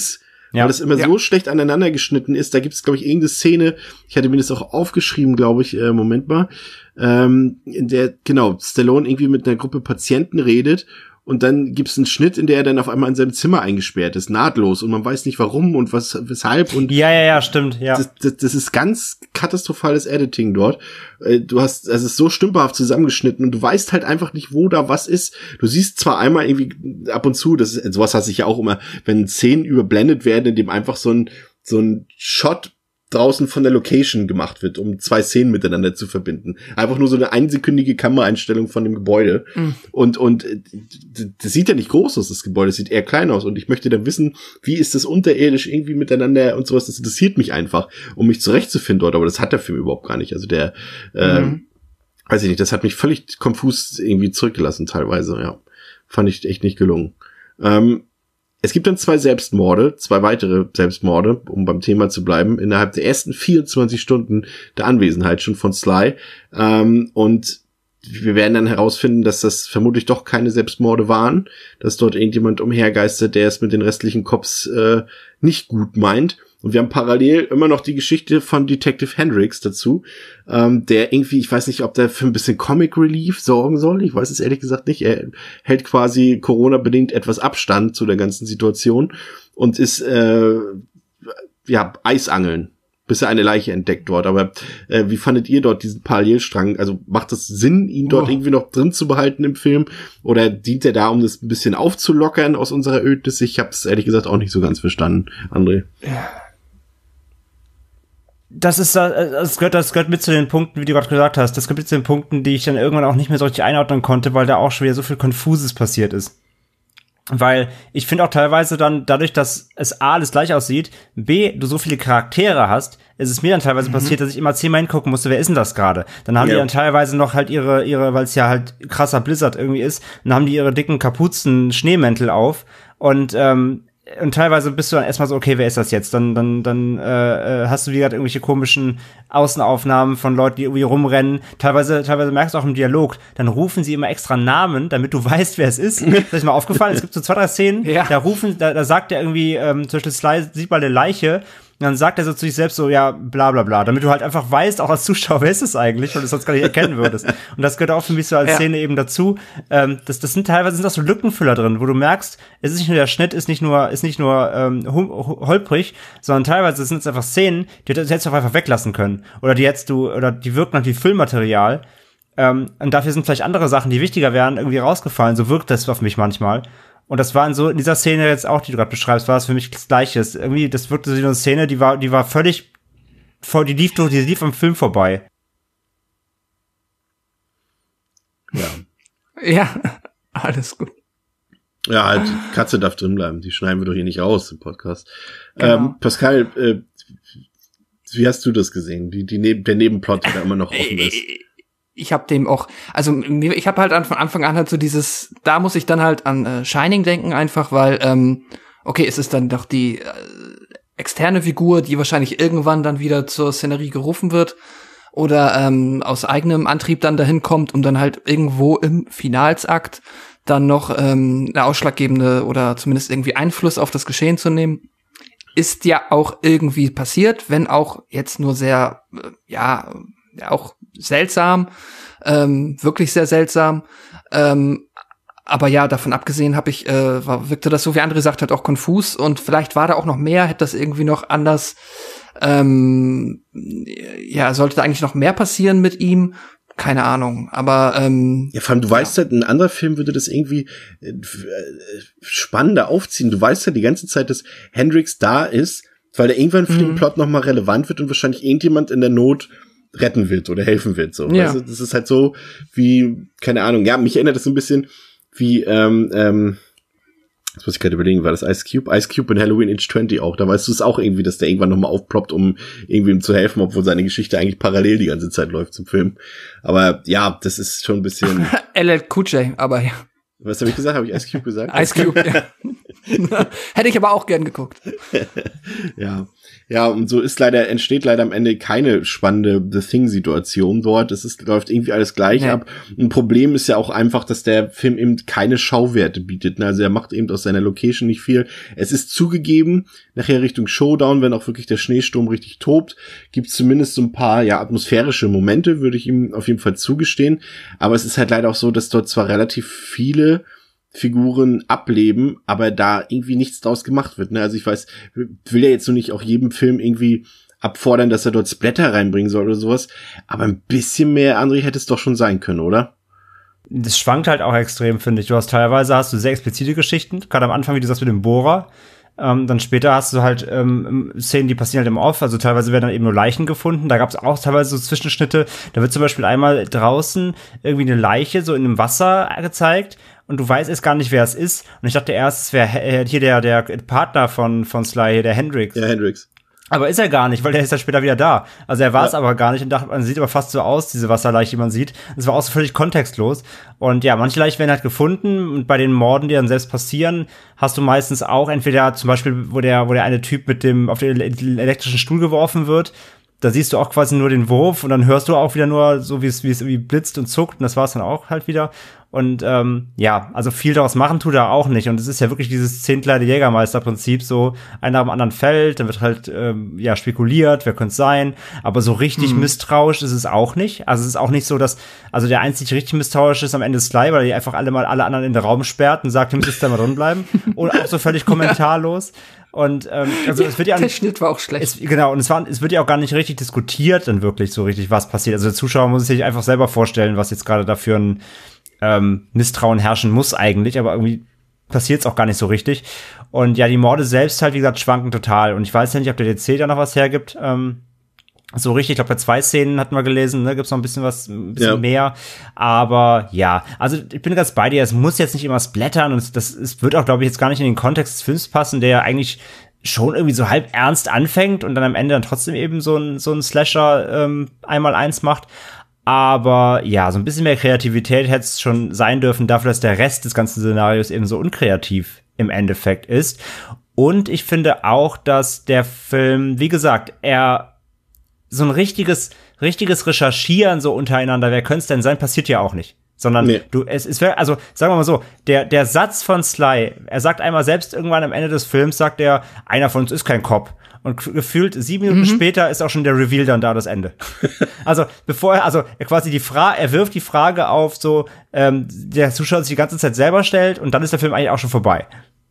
weil das immer so schlecht aneinander geschnitten ist. Da gibt es, glaube ich, irgendeine Szene, ich hatte mir das auch aufgeschrieben, glaube ich, Moment mal, in der, genau, Stallone irgendwie mit einer Gruppe Patienten redet und dann gibt's einen Schnitt, in der er dann auf einmal in seinem Zimmer eingesperrt ist, nahtlos, und man weiß nicht warum und weshalb. Und ja, stimmt, ja. Das ist ganz katastrophales Editing dort. Es ist so stümperhaft zusammengeschnitten und du weißt halt einfach nicht, wo da was ist. Du siehst zwar einmal irgendwie ab und zu, sowas hasse ich ja auch immer, wenn Szenen überblendet werden, in dem einfach so ein Shot draußen von der Location gemacht wird, um 2 Szenen miteinander zu verbinden. Einfach nur so eine einsekündige Kameraeinstellung von dem Gebäude. Und das sieht ja nicht groß aus, das Gebäude, das sieht eher klein aus. Und ich möchte dann wissen, wie ist das unterirdisch irgendwie miteinander und sowas. Das interessiert mich einfach, um mich zurechtzufinden dort. Aber das hat der Film überhaupt gar nicht. Also weiß ich nicht, das hat mich völlig konfus irgendwie zurückgelassen teilweise, ja. Fand ich echt nicht gelungen. Es gibt dann 2 weitere Selbstmorde, um beim Thema zu bleiben, innerhalb der ersten 24 Stunden der Anwesenheit schon von Sly. Und wir werden dann herausfinden, dass das vermutlich doch keine Selbstmorde waren, dass dort irgendjemand umhergeistert, der es mit den restlichen Cops nicht gut meint. Und wir haben parallel immer noch die Geschichte von Detective Hendricks dazu, der irgendwie, ich weiß nicht, ob der für ein bisschen Comic Relief sorgen soll. Ich weiß es ehrlich gesagt nicht. Er hält quasi Corona-bedingt etwas Abstand zu der ganzen Situation und ist, Eisangeln, bis er eine Leiche entdeckt dort. Aber wie fandet ihr dort diesen Parallelstrang? Also macht es Sinn, ihn dort irgendwie noch drin zu behalten im Film? Oder dient er da, um das ein bisschen aufzulockern aus unserer Ödnis? Ich habe es ehrlich gesagt auch nicht so ganz verstanden, André. Das gehört mit zu den Punkten, wie du gerade gesagt hast. Das gehört mit zu den Punkten, die ich dann irgendwann auch nicht mehr so richtig einordnen konnte, weil da auch schon wieder so viel Konfuses passiert ist. Weil ich finde auch teilweise dann, dadurch, dass es A, alles gleich aussieht, B, du so viele Charaktere hast, ist es mir dann teilweise passiert, dass ich immer 10-mal hingucken musste, wer ist denn das gerade? Dann haben die dann teilweise noch halt ihre, weil es ja halt krasser Blizzard irgendwie ist, dann haben die ihre dicken Kapuzen, Schneemäntel auf und teilweise bist du dann erstmal so, okay, wer ist das jetzt? Dann hast du wieder irgendwelche komischen Außenaufnahmen von Leuten, die irgendwie rumrennen. Teilweise merkst du auch im Dialog, dann rufen sie immer extra Namen, damit du weißt, wer es ist. Das ist mir aufgefallen. Es gibt so 2, 3 Szenen, da sagt er irgendwie, zum Beispiel Sly sieht mal eine Leiche, und dann sagt er so zu sich selbst so, ja, bla bla bla, damit du halt einfach weißt, auch als Zuschauer, wer ist es eigentlich, und du es sonst gar nicht erkennen würdest. Und das gehört auch für mich so als Szene eben dazu. Das sind teilweise auch so Lückenfüller drin, wo du merkst, es ist nicht nur der Schnitt, ist nicht nur holprig, sondern teilweise sind es einfach Szenen, die hättest du auch einfach weglassen können. Oder die wirken halt wie Füllmaterial. Und dafür sind vielleicht andere Sachen, die wichtiger wären, irgendwie rausgefallen. So wirkt das auf mich manchmal. Und das war in dieser Szene jetzt auch, die du gerade beschreibst, war es für mich das Gleiche. Irgendwie, das wirkte so wie eine Szene, die war völlig die lief am Film vorbei. Ja, alles gut. Ja, halt, die Katze darf drin bleiben. Die schneiden wir doch hier nicht raus im Podcast. Genau. Pascal, wie hast du das gesehen? Der Nebenplot, der immer noch offen ist. Ich habe dem auch, also ich habe halt von Anfang an halt so dieses, da muss ich dann halt an Shining denken einfach, weil, okay, es ist dann doch die externe Figur, die wahrscheinlich irgendwann dann wieder zur Szenerie gerufen wird oder aus eigenem Antrieb dann dahin kommt, um dann halt irgendwo im Finalsakt dann noch eine ausschlaggebende oder zumindest irgendwie Einfluss auf das Geschehen zu nehmen. Ist ja auch irgendwie passiert, wenn auch jetzt nur sehr, auch seltsam, wirklich sehr seltsam. Aber ja, davon abgesehen wirkte das so, wie André sagt, halt auch konfus und vielleicht war da auch noch mehr, hätte das irgendwie noch anders, sollte da eigentlich noch mehr passieren mit ihm. Keine Ahnung, aber vor allem, du weißt halt, ein anderer Film würde das irgendwie spannender aufziehen. Du weißt ja die ganze Zeit, dass Hendricks da ist, weil der irgendwann für den Plot nochmal relevant wird und wahrscheinlich irgendjemand in der Not retten wird oder helfen wird. So. Ja. Weißt du, das ist halt so wie, keine Ahnung, ja, mich erinnert das so ein bisschen wie, jetzt muss ich gerade überlegen, war das Ice Cube in Halloween Age 20 auch. Da weißt du es auch irgendwie, dass der irgendwann nochmal aufploppt, um irgendwie ihm zu helfen, obwohl seine Geschichte eigentlich parallel die ganze Zeit läuft zum Film. Aber ja, das ist schon ein bisschen... LL Cool J, aber ja. Was habe ich gesagt? Habe ich Ice Cube gesagt? Ice Cube, ja. Hätte ich aber auch gern geguckt. Ja, und so entsteht leider am Ende keine spannende The Thing-Situation dort. Läuft irgendwie alles gleich ab. Ein Problem ist ja auch einfach, dass der Film eben keine Schauwerte bietet. Also er macht eben aus seiner Location nicht viel. Es ist zugegeben, nachher Richtung Showdown, wenn auch wirklich der Schneesturm richtig tobt, gibt's zumindest so ein paar, atmosphärische Momente, würde ich ihm auf jeden Fall zugestehen. Aber es ist halt leider auch so, dass dort zwar relativ viele Figuren ableben, aber da irgendwie nichts draus gemacht wird. Ne? Also ich will ja jetzt nur nicht auch jedem Film irgendwie abfordern, dass er dort Splatter reinbringen soll oder sowas, aber ein bisschen mehr, André, hätte es doch schon sein können, oder? Das schwankt halt auch extrem, finde ich. Teilweise hast du sehr explizite Geschichten, gerade am Anfang, wie du sagst, mit dem Bohrer. Dann später hast du halt Szenen, die passieren halt im Off, also teilweise werden dann eben nur Leichen gefunden. Da gab es auch teilweise so Zwischenschnitte. Da wird zum Beispiel einmal draußen irgendwie eine Leiche so in einem Wasser gezeigt und du weißt erst gar nicht, wer es ist. Und ich dachte erst, es wäre hier der Partner von Sly, hier, der Hendrix. Ja, Hendrix. Aber ist er gar nicht, weil der ist ja später wieder da. Also er war es aber gar nicht und dachte, man sieht aber fast so aus, diese Wasserleiche, die man sieht. Das war auch so völlig kontextlos. Und ja, manche Leichen werden halt gefunden und bei den Morden, die dann selbst passieren, hast du meistens auch entweder zum Beispiel, wo der eine Typ auf den elektrischen Stuhl geworfen wird. Da siehst du auch quasi nur den Wurf und dann hörst du auch wieder nur so, wie es irgendwie blitzt und zuckt und das war's dann auch halt wieder. Und also viel daraus machen tut er auch nicht. Und es ist ja wirklich dieses 10-Kleider Jägermeister-Prinzip, so einer am anderen fällt, dann wird halt spekuliert, wer könnte es sein. Aber so richtig misstrauisch ist es auch nicht. Also es ist auch nicht so, dass, also der einzig richtig misstrauisch ist am Ende Sly, weil er einfach alle anderen in den Raum sperrt und sagt, ihr müsst da mal drin bleiben. Und auch so völlig kommentarlos. Und also es wird ja der Schnitt war auch schlecht. Und es wird ja auch gar nicht richtig diskutiert dann wirklich so richtig, was passiert. Also der Zuschauer muss sich einfach selber vorstellen, was jetzt gerade da für ein Misstrauen herrschen muss eigentlich, aber irgendwie passiert es auch gar nicht so richtig. Und ja, die Morde selbst halt, wie gesagt, schwanken total. Und ich weiß ja nicht, ob der DC da noch was hergibt. So richtig, ich glaube, bei 2 Szenen hatten wir gelesen, ne, gibt's noch ein bisschen mehr. Aber ja, also ich bin ganz bei dir, es muss jetzt nicht immer splattern und es wird auch, glaube ich, jetzt gar nicht in den Kontext des Films passen, der ja eigentlich schon irgendwie so halb ernst anfängt und dann am Ende dann trotzdem eben so ein Slasher 1x1 macht. Aber ja, so ein bisschen mehr Kreativität hätte es schon sein dürfen, dafür, dass der Rest des ganzen Szenarios eben so unkreativ im Endeffekt ist. Und ich finde auch, dass der Film, wie gesagt, er so ein richtiges Recherchieren so untereinander, wer könnte es denn sein, passiert ja auch nicht. Sondern es wäre, also sagen wir mal so, der Satz von Sly, er sagt einmal selbst irgendwann am Ende des Films, sagt er, einer von uns ist kein Cop. Und gefühlt 7 Minuten später ist auch schon der Reveal dann da, das Ende. Also er wirft die Frage auf, so der Zuschauer sich die ganze Zeit selber stellt und dann ist der Film eigentlich auch schon vorbei.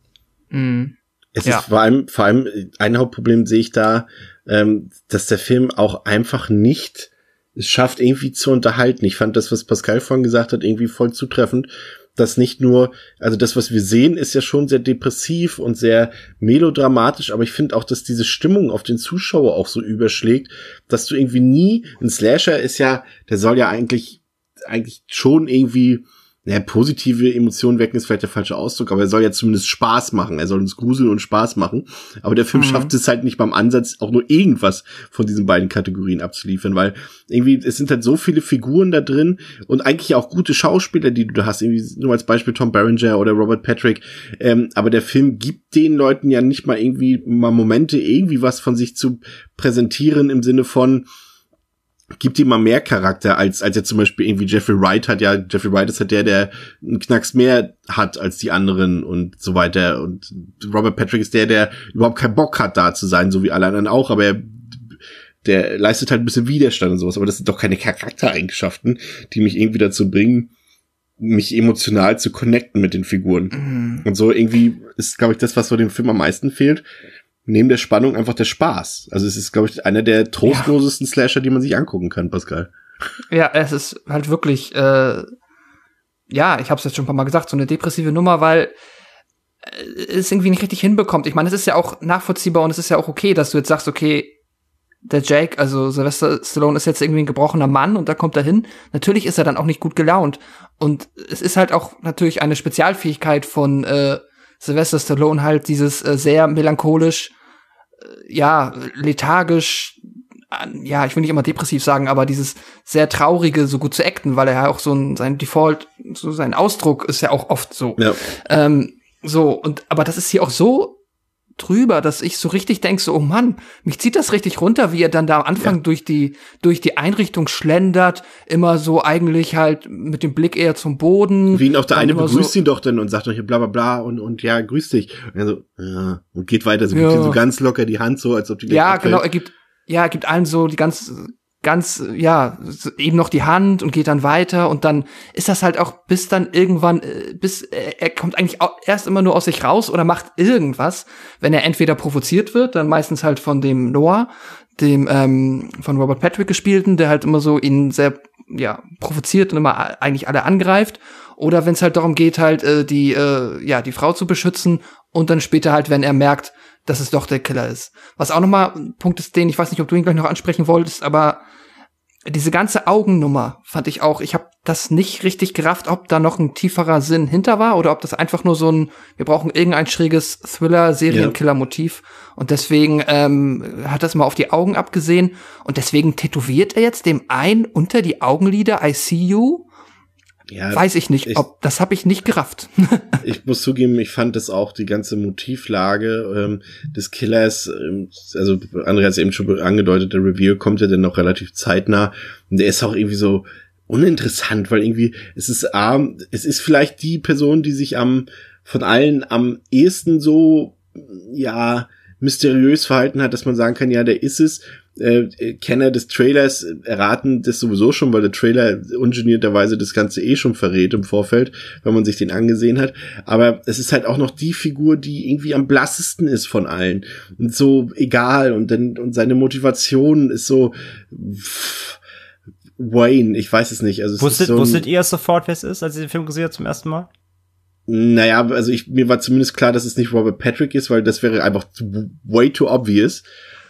Es ist vor allem ein Hauptproblem sehe ich da, dass der Film auch einfach nicht es schafft, irgendwie zu unterhalten. Ich fand das, was Pascal vorhin gesagt hat, irgendwie voll zutreffend, dass nicht nur, also das, was wir sehen, ist ja schon sehr depressiv und sehr melodramatisch, aber ich finde auch, dass diese Stimmung auf den Zuschauer auch so überschlägt, dass du irgendwie nie, ein Slasher ist ja, der soll ja eigentlich schon irgendwie, positive Emotionen wecken ist vielleicht der falsche Ausdruck, aber er soll ja zumindest Spaß machen. Er soll uns gruseln und Spaß machen. Aber der Film schafft es halt nicht beim Ansatz, auch nur irgendwas von diesen beiden Kategorien abzuliefern, weil irgendwie, es sind halt so viele Figuren da drin und eigentlich auch gute Schauspieler, die du da hast. Irgendwie nur als Beispiel Tom Berenger oder Robert Patrick. Aber der Film gibt den Leuten ja nicht mal irgendwie mal Momente, irgendwie was von sich zu präsentieren im Sinne von, gibt ihm mal mehr Charakter als jetzt zum Beispiel irgendwie Jeffrey Wright ist halt der einen Knacks mehr hat als die anderen und so weiter. Und Robert Patrick ist der überhaupt keinen Bock hat, da zu sein, so wie alle anderen auch, aber der leistet halt ein bisschen Widerstand und sowas. Aber das sind doch keine Charaktereigenschaften, die mich irgendwie dazu bringen, mich emotional zu connecten mit den Figuren. Und so irgendwie ist, glaube ich, das, was so dem Film am meisten fehlt, neben der Spannung einfach der Spaß. Also es ist, glaube ich, einer der trostlosesten Slasher, die man sich angucken kann, Pascal. Ja, es ist halt wirklich, ich habe es jetzt schon ein paar Mal gesagt, so eine depressive Nummer, weil es irgendwie nicht richtig hinbekommt. Ich meine, es ist ja auch nachvollziehbar und es ist ja auch okay, dass du jetzt sagst, okay, der Jake, also Sylvester Stallone ist jetzt irgendwie ein gebrochener Mann und da kommt er hin. Natürlich ist er dann auch nicht gut gelaunt. Und es ist halt auch natürlich eine Spezialfähigkeit von Sylvester Stallone, halt dieses sehr melancholisch, lethargisch, ich will nicht immer depressiv sagen, aber dieses sehr traurige so gut zu acten, weil er ja auch sein Default, so sein Ausdruck ist ja auch oft so. Ja. So, aber das ist hier auch so drüber, dass ich so richtig denke, so, oh Mann, mich zieht das richtig runter, wie er dann da am Anfang durch die Einrichtung schlendert, immer so eigentlich halt mit dem Blick eher zum Boden. Wie ihn auch der eine begrüßt so, ihn doch dann und sagt doch hier bla bla bla und ja, grüß dich. Und er so, ja, und geht weiter, so gibt ihm so ganz locker die Hand so, als ob die ja, genau, er gibt allen so die ganz, eben noch die Hand und geht dann weiter und dann ist das halt auch bis dann irgendwann, er kommt eigentlich auch erst immer nur aus sich raus oder macht irgendwas, wenn er entweder provoziert wird, dann meistens halt von dem Noah, dem von Robert Patrick gespielten, der halt immer so ihn sehr, provoziert und immer eigentlich alle angreift, oder wenn es halt darum geht, halt die Frau zu beschützen und dann später halt, wenn er merkt, dass es doch der Killer ist. Was auch nochmal ein Punkt ist, den ich weiß nicht, ob du ihn gleich noch ansprechen wolltest, aber diese ganze Augennummer fand ich auch, ich habe das nicht richtig gerafft, ob da noch ein tieferer Sinn hinter war oder ob das einfach nur so ein, wir brauchen irgendein schräges Thriller-Serienkiller-Motiv und deswegen hat das mal auf die Augen abgesehen und deswegen tätowiert er jetzt dem einen unter die Augenlider I see you. Ja, weiß ich nicht, das habe ich nicht gerafft. Ich muss zugeben, ich fand das auch, die ganze Motivlage des Killers, also André hat es eben schon angedeutet, der Reveal kommt ja dann noch relativ zeitnah und der ist auch irgendwie so uninteressant, weil irgendwie es ist vielleicht die Person, die sich von allen am ehesten so mysteriös verhalten hat, dass man sagen kann, ja, der ist es. Kenner des Trailers erraten das sowieso schon, weil der Trailer ungenierterweise das Ganze schon verrät im Vorfeld, wenn man sich den angesehen hat. Aber es ist halt auch noch die Figur, die irgendwie am blassesten ist von allen. Und so egal. Und seine Motivation ist so Wayne, ich weiß es nicht. Also wusstet ihr sofort, wer es ist, als ihr den Film gesehen habt zum ersten Mal? Naja, also mir war zumindest klar, dass es nicht Robert Patrick ist, weil das wäre einfach way too obvious.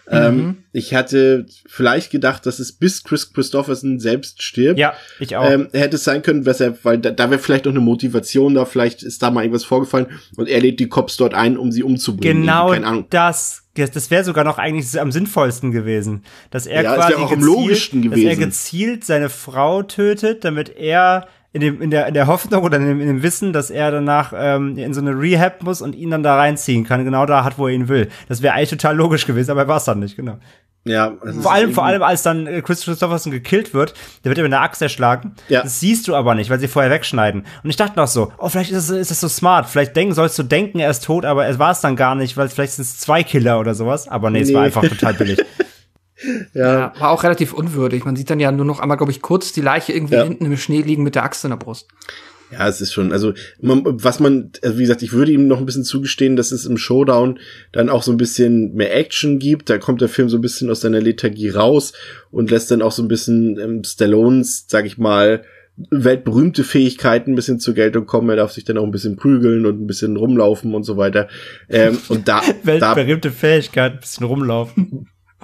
Ich hatte vielleicht gedacht, dass es bis Chris Christopherson selbst stirbt. Ja, ich auch. Hätte es sein können, weil da wäre vielleicht noch eine Motivation da, vielleicht ist da mal irgendwas vorgefallen und er lädt die Cops dort ein, um sie umzubringen. Genau, das wäre sogar noch eigentlich am sinnvollsten gewesen. Dass er quasi auch am logischsten gewesen. Dass er gezielt seine Frau tötet, damit er in der Hoffnung oder in dem Wissen, dass er danach in so eine Rehab muss und ihn dann da reinziehen kann, genau da hat, wo er ihn will. Das wäre eigentlich total logisch gewesen, aber er war es dann nicht, genau. Ja. Vor allem, als dann Chris Christopherson gekillt wird, der wird mit einer Axt erschlagen. Ja. Das siehst du aber nicht, weil sie vorher wegschneiden. Und ich dachte noch so, vielleicht ist das so smart. Vielleicht sollst du denken, er ist tot, aber er war es dann gar nicht, weil vielleicht sind es 2 Killer oder sowas. Aber nee, es war einfach total billig. Ja, war auch relativ unwürdig. Man sieht dann ja nur noch einmal, glaube ich, kurz die Leiche irgendwie hinten im Schnee liegen mit der Axt in der Brust. Ja, es ist schon, also wie gesagt, ich würde ihm noch ein bisschen zugestehen, dass es im Showdown dann auch so ein bisschen mehr Action gibt. Da kommt der Film so ein bisschen aus seiner Lethargie raus und lässt dann auch so ein bisschen Stallones, sag ich mal, weltberühmte Fähigkeiten ein bisschen zur Geltung kommen. Er darf sich dann auch ein bisschen prügeln und ein bisschen rumlaufen und so weiter. Und da weltberühmte Fähigkeit, ein bisschen rumlaufen.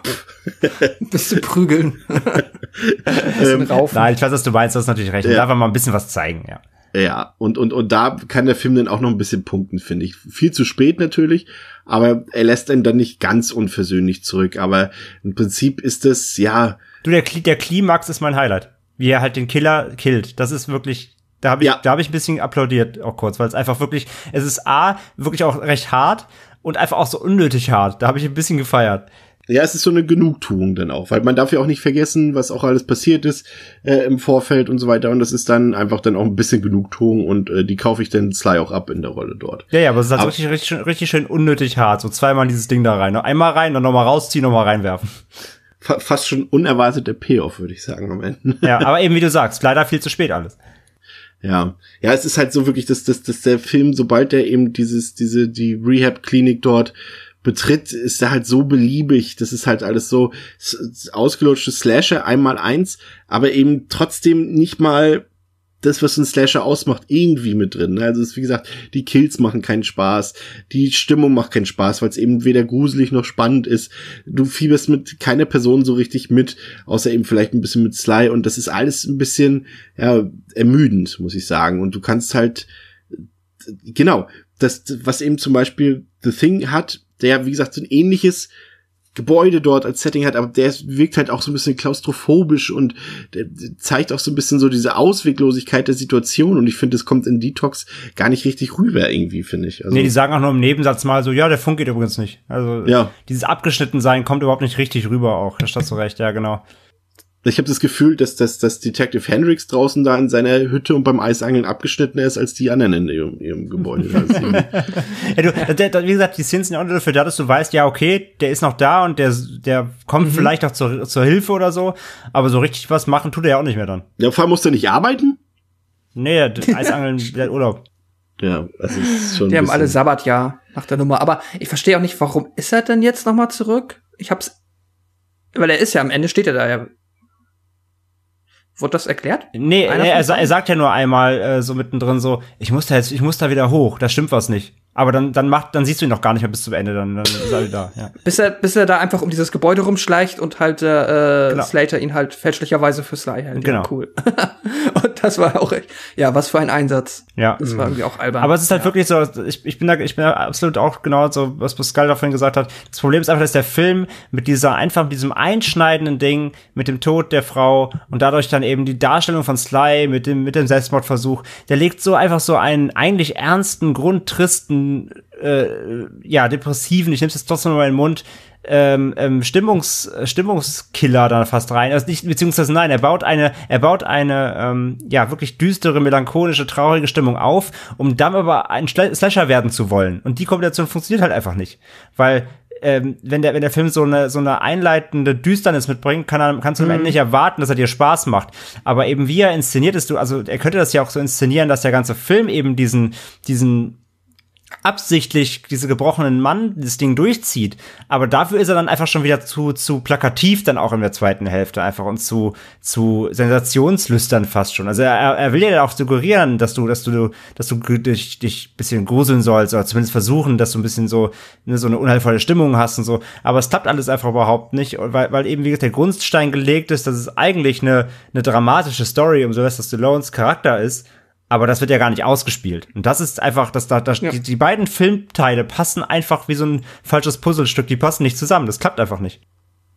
Bisschen prügeln. Bisschen raufen. Nein, ich weiß, was du meinst, das ist natürlich recht. Man darf mal ein bisschen was zeigen, ja. Ja, und da kann der Film dann auch noch ein bisschen punkten, finde ich. Viel zu spät natürlich, aber er lässt einen dann nicht ganz unversöhnlich zurück. Aber im Prinzip ist es, ja. Du, der Klimax ist mein Highlight. Wie er halt den Killer killt. Das ist wirklich, da hab ich ein bisschen applaudiert, auch kurz, weil es einfach wirklich, es ist wirklich auch recht hart und einfach auch so unnötig hart. Da habe ich ein bisschen gefeiert. Ja, es ist so eine Genugtuung dann auch, weil man darf ja auch nicht vergessen, was auch alles passiert ist im Vorfeld und so weiter. Und das ist dann einfach dann auch ein bisschen Genugtuung und die kaufe ich dann Sly auch ab in der Rolle dort. Ja, aber es ist halt richtig schön unnötig hart. So zweimal dieses Ding da rein. Noch einmal rein, dann nochmal rausziehen, nochmal reinwerfen. Fast schon unerwarteter Payoff, würde ich sagen am Ende. Ja, aber eben wie du sagst, leider viel zu spät alles. Ja, es ist halt so wirklich, dass der Film, sobald er eben die Rehab-Klinik dort betritt, ist er halt so beliebig. Das ist halt alles so ausgelutschte Slasher 1x1, aber eben trotzdem nicht mal das, was ein Slasher ausmacht, irgendwie mit drin. Also es ist, wie gesagt, die Kills machen keinen Spaß, die Stimmung macht keinen Spaß, weil es eben weder gruselig noch spannend ist. Du fieberst mit keiner Person so richtig mit, außer eben vielleicht ein bisschen mit Sly, und das ist alles ein bisschen ermüdend, muss ich sagen. Und du kannst halt genau, das, was eben zum Beispiel The Thing hat, der, wie gesagt, so ein ähnliches Gebäude dort als Setting hat, aber der wirkt halt auch so ein bisschen klaustrophobisch und der zeigt auch so ein bisschen so diese Ausweglosigkeit der Situation und ich finde, es kommt in Detox gar nicht richtig rüber irgendwie, finde ich. Also, nee, die sagen auch nur im Nebensatz mal so, ja, der Funk geht übrigens nicht. Also dieses Abgeschnittensein kommt überhaupt nicht richtig rüber auch, da hast du recht, ja, genau. Ich habe das Gefühl, dass Detective Hendricks draußen da in seiner Hütte und beim Eisangeln abgeschnittener ist als die anderen in ihrem Gebäude. Wie gesagt, die Szenen sind auch nur dafür da, dass du weißt, ja, okay, der ist noch da und der kommt vielleicht auch zur Hilfe oder so, aber so richtig was machen tut er ja auch nicht mehr dann. Ja, vor allem muss er nicht arbeiten? Nee, Eisangeln, der hat Urlaub. Ja, das ist schon. Die haben alle Sabbatjahr nach der Nummer, aber ich verstehe auch nicht, warum ist er denn jetzt nochmal zurück? Weil er ist ja, am Ende steht er da ja. Wurde das erklärt? Nee, er sagt ja nur einmal so mittendrin so, ich muss da wieder hoch, da stimmt was nicht. Aber dann siehst du ihn noch gar nicht mehr bis zum Ende, dann ist er wieder da, ja. Bis er da einfach um dieses Gebäude rumschleicht und halt Slater ihn halt fälschlicherweise für Sly hält. Genau. Ja, cool. Und das war auch echt, ja, was für ein Einsatz. Ja. Das war irgendwie auch albern. Aber es ist halt wirklich so, ich bin da absolut auch genau so, was Pascal davon gesagt hat. Das Problem ist einfach, dass der Film mit diesem einschneidenden Ding, mit dem Tod der Frau und dadurch dann eben die Darstellung von Sly mit dem Selbstmordversuch, der legt so einfach so einen eigentlich ernsten, grundtristen, depressiven, ich nehme es jetzt trotzdem mal in den Mund, Stimmungskiller da fast rein. Also nicht, beziehungsweise nein, er baut eine wirklich düstere, melancholische, traurige Stimmung auf, um dann aber ein Slasher werden zu wollen. Und die Kombination funktioniert halt einfach nicht. Weil wenn der Film so eine einleitende Düsternis mitbringt, kannst du am Ende nicht erwarten, dass er dir Spaß macht. Aber eben wie er inszeniert ist, er könnte das ja auch so inszenieren, dass der ganze Film eben diesen absichtlich diese gebrochenen Mann das Ding durchzieht, aber dafür ist er dann einfach schon wieder zu plakativ dann auch in der zweiten Hälfte einfach und zu sensationslüstern fast schon. Also er will ja auch suggerieren, dass du dich ein bisschen gruseln sollst oder zumindest versuchen, dass du ein bisschen so eine unheilvolle Stimmung hast und so, aber es klappt alles einfach überhaupt nicht, weil eben wie gesagt der Grundstein gelegt ist, dass es eigentlich eine dramatische Story um Sylvester Stallones Charakter ist. Aber das wird ja gar nicht ausgespielt. Und das ist einfach, die beiden Filmteile passen einfach wie so ein falsches Puzzlestück. Die passen nicht zusammen. Das klappt einfach nicht.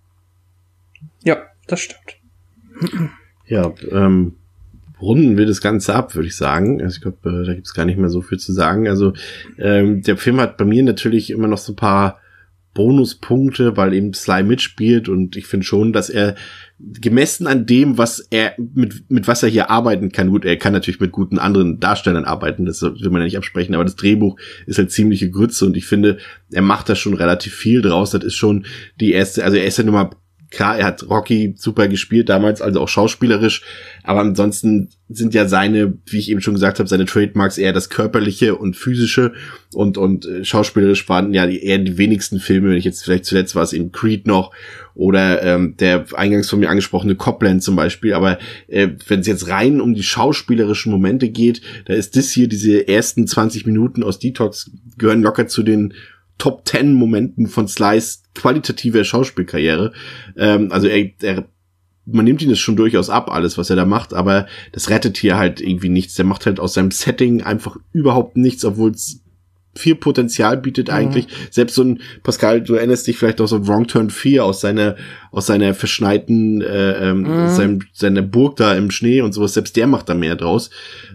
Ja, das stimmt. Ja, runden wir das Ganze ab, würde ich sagen. Also ich glaube, da gibt's gar nicht mehr so viel zu sagen. Also der Film hat bei mir natürlich immer noch so ein paar Bonuspunkte, weil eben Sly mitspielt und ich finde schon, dass er gemessen an dem, was er mit was er hier arbeiten kann, gut, er kann natürlich mit guten anderen Darstellern arbeiten, das will man ja nicht absprechen, aber das Drehbuch ist halt ziemliche Grütze und ich finde, er macht da schon relativ viel draus, das ist schon die erste, also er ist ja nun mal klar, er hat Rocky super gespielt damals, also auch schauspielerisch, aber ansonsten sind ja seine, wie ich eben schon gesagt habe, seine Trademarks eher das Körperliche und Physische und schauspielerisch waren ja eher die wenigsten Filme, wenn ich jetzt vielleicht zuletzt war es eben Creed noch oder der eingangs von mir angesprochene Copland zum Beispiel, aber wenn es jetzt rein um die schauspielerischen Momente geht, da ist das hier, diese ersten 20 Minuten aus Detox gehören locker zu den Top 10 Momenten von Slys qualitativer Schauspielkarriere. Also man nimmt ihn das schon durchaus ab, alles, was er da macht, aber das rettet hier halt irgendwie nichts. Der macht halt aus seinem Setting einfach überhaupt nichts, obwohl es viel Potenzial bietet eigentlich. Selbst so ein, Pascal, du erinnerst dich vielleicht auch so Wrong Turn 4 aus seiner verschneiten, seiner Burg da im Schnee und sowas, selbst der macht da mehr draus.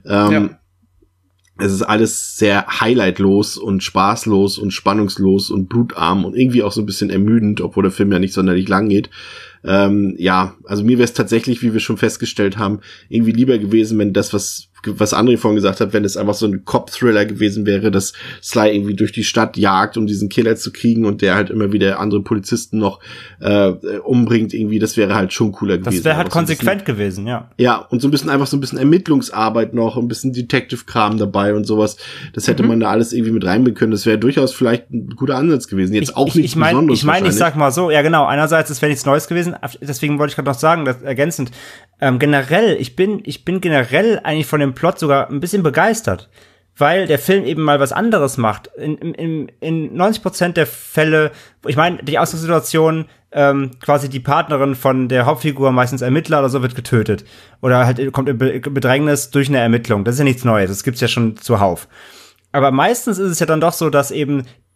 Es ist alles sehr highlightlos und spaßlos und spannungslos und blutarm und irgendwie auch so ein bisschen ermüdend, obwohl der Film ja nicht sonderlich lang geht. Also mir wäre es tatsächlich, wie wir schon festgestellt haben, irgendwie lieber gewesen, wenn das, was André vorhin gesagt hat, wenn es einfach so ein Cop-Thriller gewesen wäre, dass Sly irgendwie durch die Stadt jagt, um diesen Killer zu kriegen und der halt immer wieder andere Polizisten noch umbringt, irgendwie, das wäre halt schon cooler gewesen. Das wäre halt konsequent gewesen, ja. Ja, und so ein bisschen Ermittlungsarbeit noch, ein bisschen Detective-Kram dabei und sowas. Das hätte man da alles irgendwie mit reinbringen können. Das wäre durchaus vielleicht ein guter Ansatz gewesen. Jetzt auch nichts Besonderes. Ich sag mal so, ja genau, einerseits, es wäre nichts Neues gewesen, deswegen wollte ich gerade noch sagen, dass, ergänzend, generell, ich bin generell eigentlich von dem Plot sogar ein bisschen begeistert, weil der Film eben mal was anderes macht. In 90% der Fälle, ich meine, die Ausgangssituation, quasi die Partnerin von der Hauptfigur, meistens Ermittler oder so, wird getötet. Oder halt kommt in Bedrängnis durch eine Ermittlung. Das ist ja nichts Neues, das gibt's ja schon zuhauf. Aber meistens ist es ja dann doch so, dass eben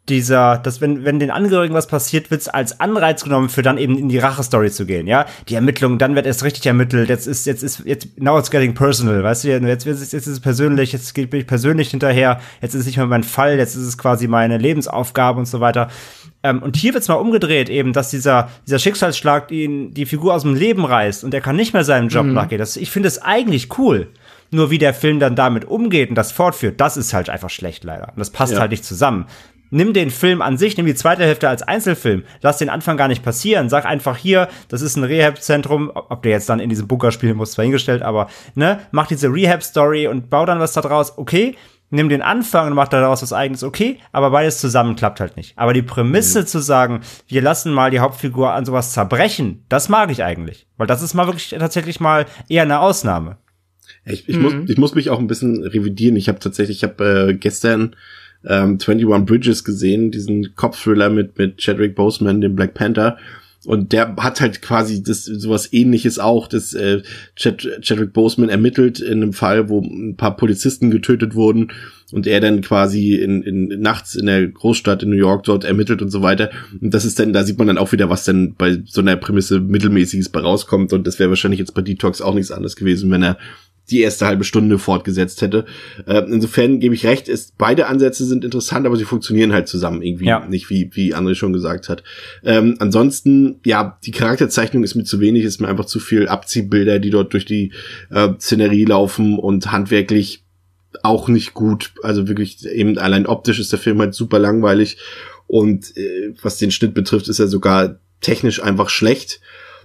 dass wenn den Angehörigen was passiert, wird's als Anreiz genommen, für dann eben in die Rache-Story zu gehen, ja. Die Ermittlungen, dann wird erst richtig ermittelt, jetzt now it's getting personal, weißt du, jetzt ist es persönlich, bin ich persönlich hinterher, jetzt ist es nicht mehr mein Fall, jetzt ist es quasi meine Lebensaufgabe und so weiter. Und hier wird's mal umgedreht eben, dass dieser Schicksalsschlag die Figur aus dem Leben reißt und er kann nicht mehr seinem Job nachgehen. Ich finde es eigentlich cool. Nur wie der Film dann damit umgeht und das fortführt, das ist halt einfach schlecht leider. Und das passt halt nicht zusammen. Nimm den Film an sich, nimm die zweite Hälfte als Einzelfilm, lass den Anfang gar nicht passieren, sag einfach hier, das ist ein Rehab-Zentrum, ob der jetzt dann in diesem Bunker spielen muss, zwar hingestellt, aber, ne, mach diese Rehab-Story und bau dann was da draus, okay, nimm den Anfang und mach daraus was Eigenes, okay, aber beides zusammen klappt halt nicht. Aber die Prämisse zu sagen, wir lassen mal die Hauptfigur an sowas zerbrechen, das mag ich eigentlich, weil das ist mal wirklich tatsächlich mal eher eine Ausnahme. Ich muss mich auch ein bisschen revidieren, ich habe gestern 21 Bridges gesehen, diesen Cop-Thriller mit Chadwick Boseman, dem Black Panther. Und der hat halt quasi sowas Ähnliches auch, dass Chadwick Boseman ermittelt in einem Fall, wo ein paar Polizisten getötet wurden und er dann quasi nachts in der Großstadt in New York dort ermittelt und so weiter. Und das ist dann, da sieht man dann auch wieder, was dann bei so einer Prämisse Mittelmäßiges bei rauskommt. Und das wäre wahrscheinlich jetzt bei Detox auch nichts anderes gewesen, wenn er die erste halbe Stunde fortgesetzt hätte. Insofern gebe ich recht, beide Ansätze sind interessant, aber sie funktionieren halt zusammen irgendwie nicht, wie André schon gesagt hat. Ansonsten, ja, die Charakterzeichnung ist mir zu wenig, ist mir einfach zu viel Abziehbilder, die dort durch die Szenerie laufen und handwerklich auch nicht gut. Also wirklich eben allein optisch ist der Film halt super langweilig und was den Schnitt betrifft, ist er sogar technisch einfach schlecht.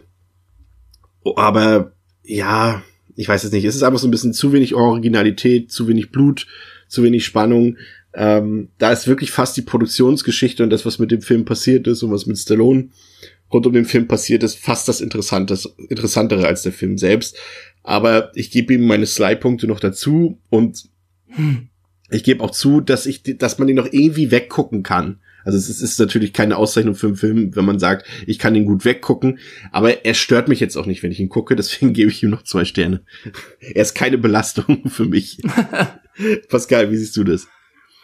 Aber ja, ich weiß es nicht, es ist einfach so ein bisschen zu wenig Originalität, zu wenig Blut, zu wenig Spannung. Da ist wirklich fast die Produktionsgeschichte und das, was mit dem Film passiert ist und was mit Stallone rund um den Film passiert ist, fast das Interessantere als der Film selbst. Aber ich gebe ihm meine Sly-Punkte noch dazu und ich gebe auch zu, dass man ihn noch irgendwie weggucken kann. Also es ist natürlich keine Auszeichnung für einen Film, wenn man sagt, ich kann ihn gut weggucken, aber er stört mich jetzt auch nicht, wenn ich ihn gucke, deswegen gebe ich ihm noch 2 Sterne. Er ist keine Belastung für mich. Pascal, wie siehst du das?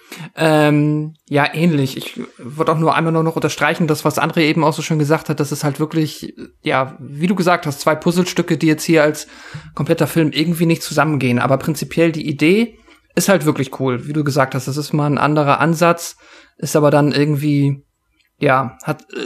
Ja, ähnlich. Ich würde auch nur einmal noch unterstreichen, das, was André eben auch so schön gesagt hat, dass es halt wirklich, ja, wie du gesagt hast, 2 Puzzlestücke, die jetzt hier als kompletter Film irgendwie nicht zusammengehen, aber prinzipiell die Idee ist halt wirklich cool, wie du gesagt hast, das ist mal ein anderer Ansatz, ist aber dann irgendwie, ja,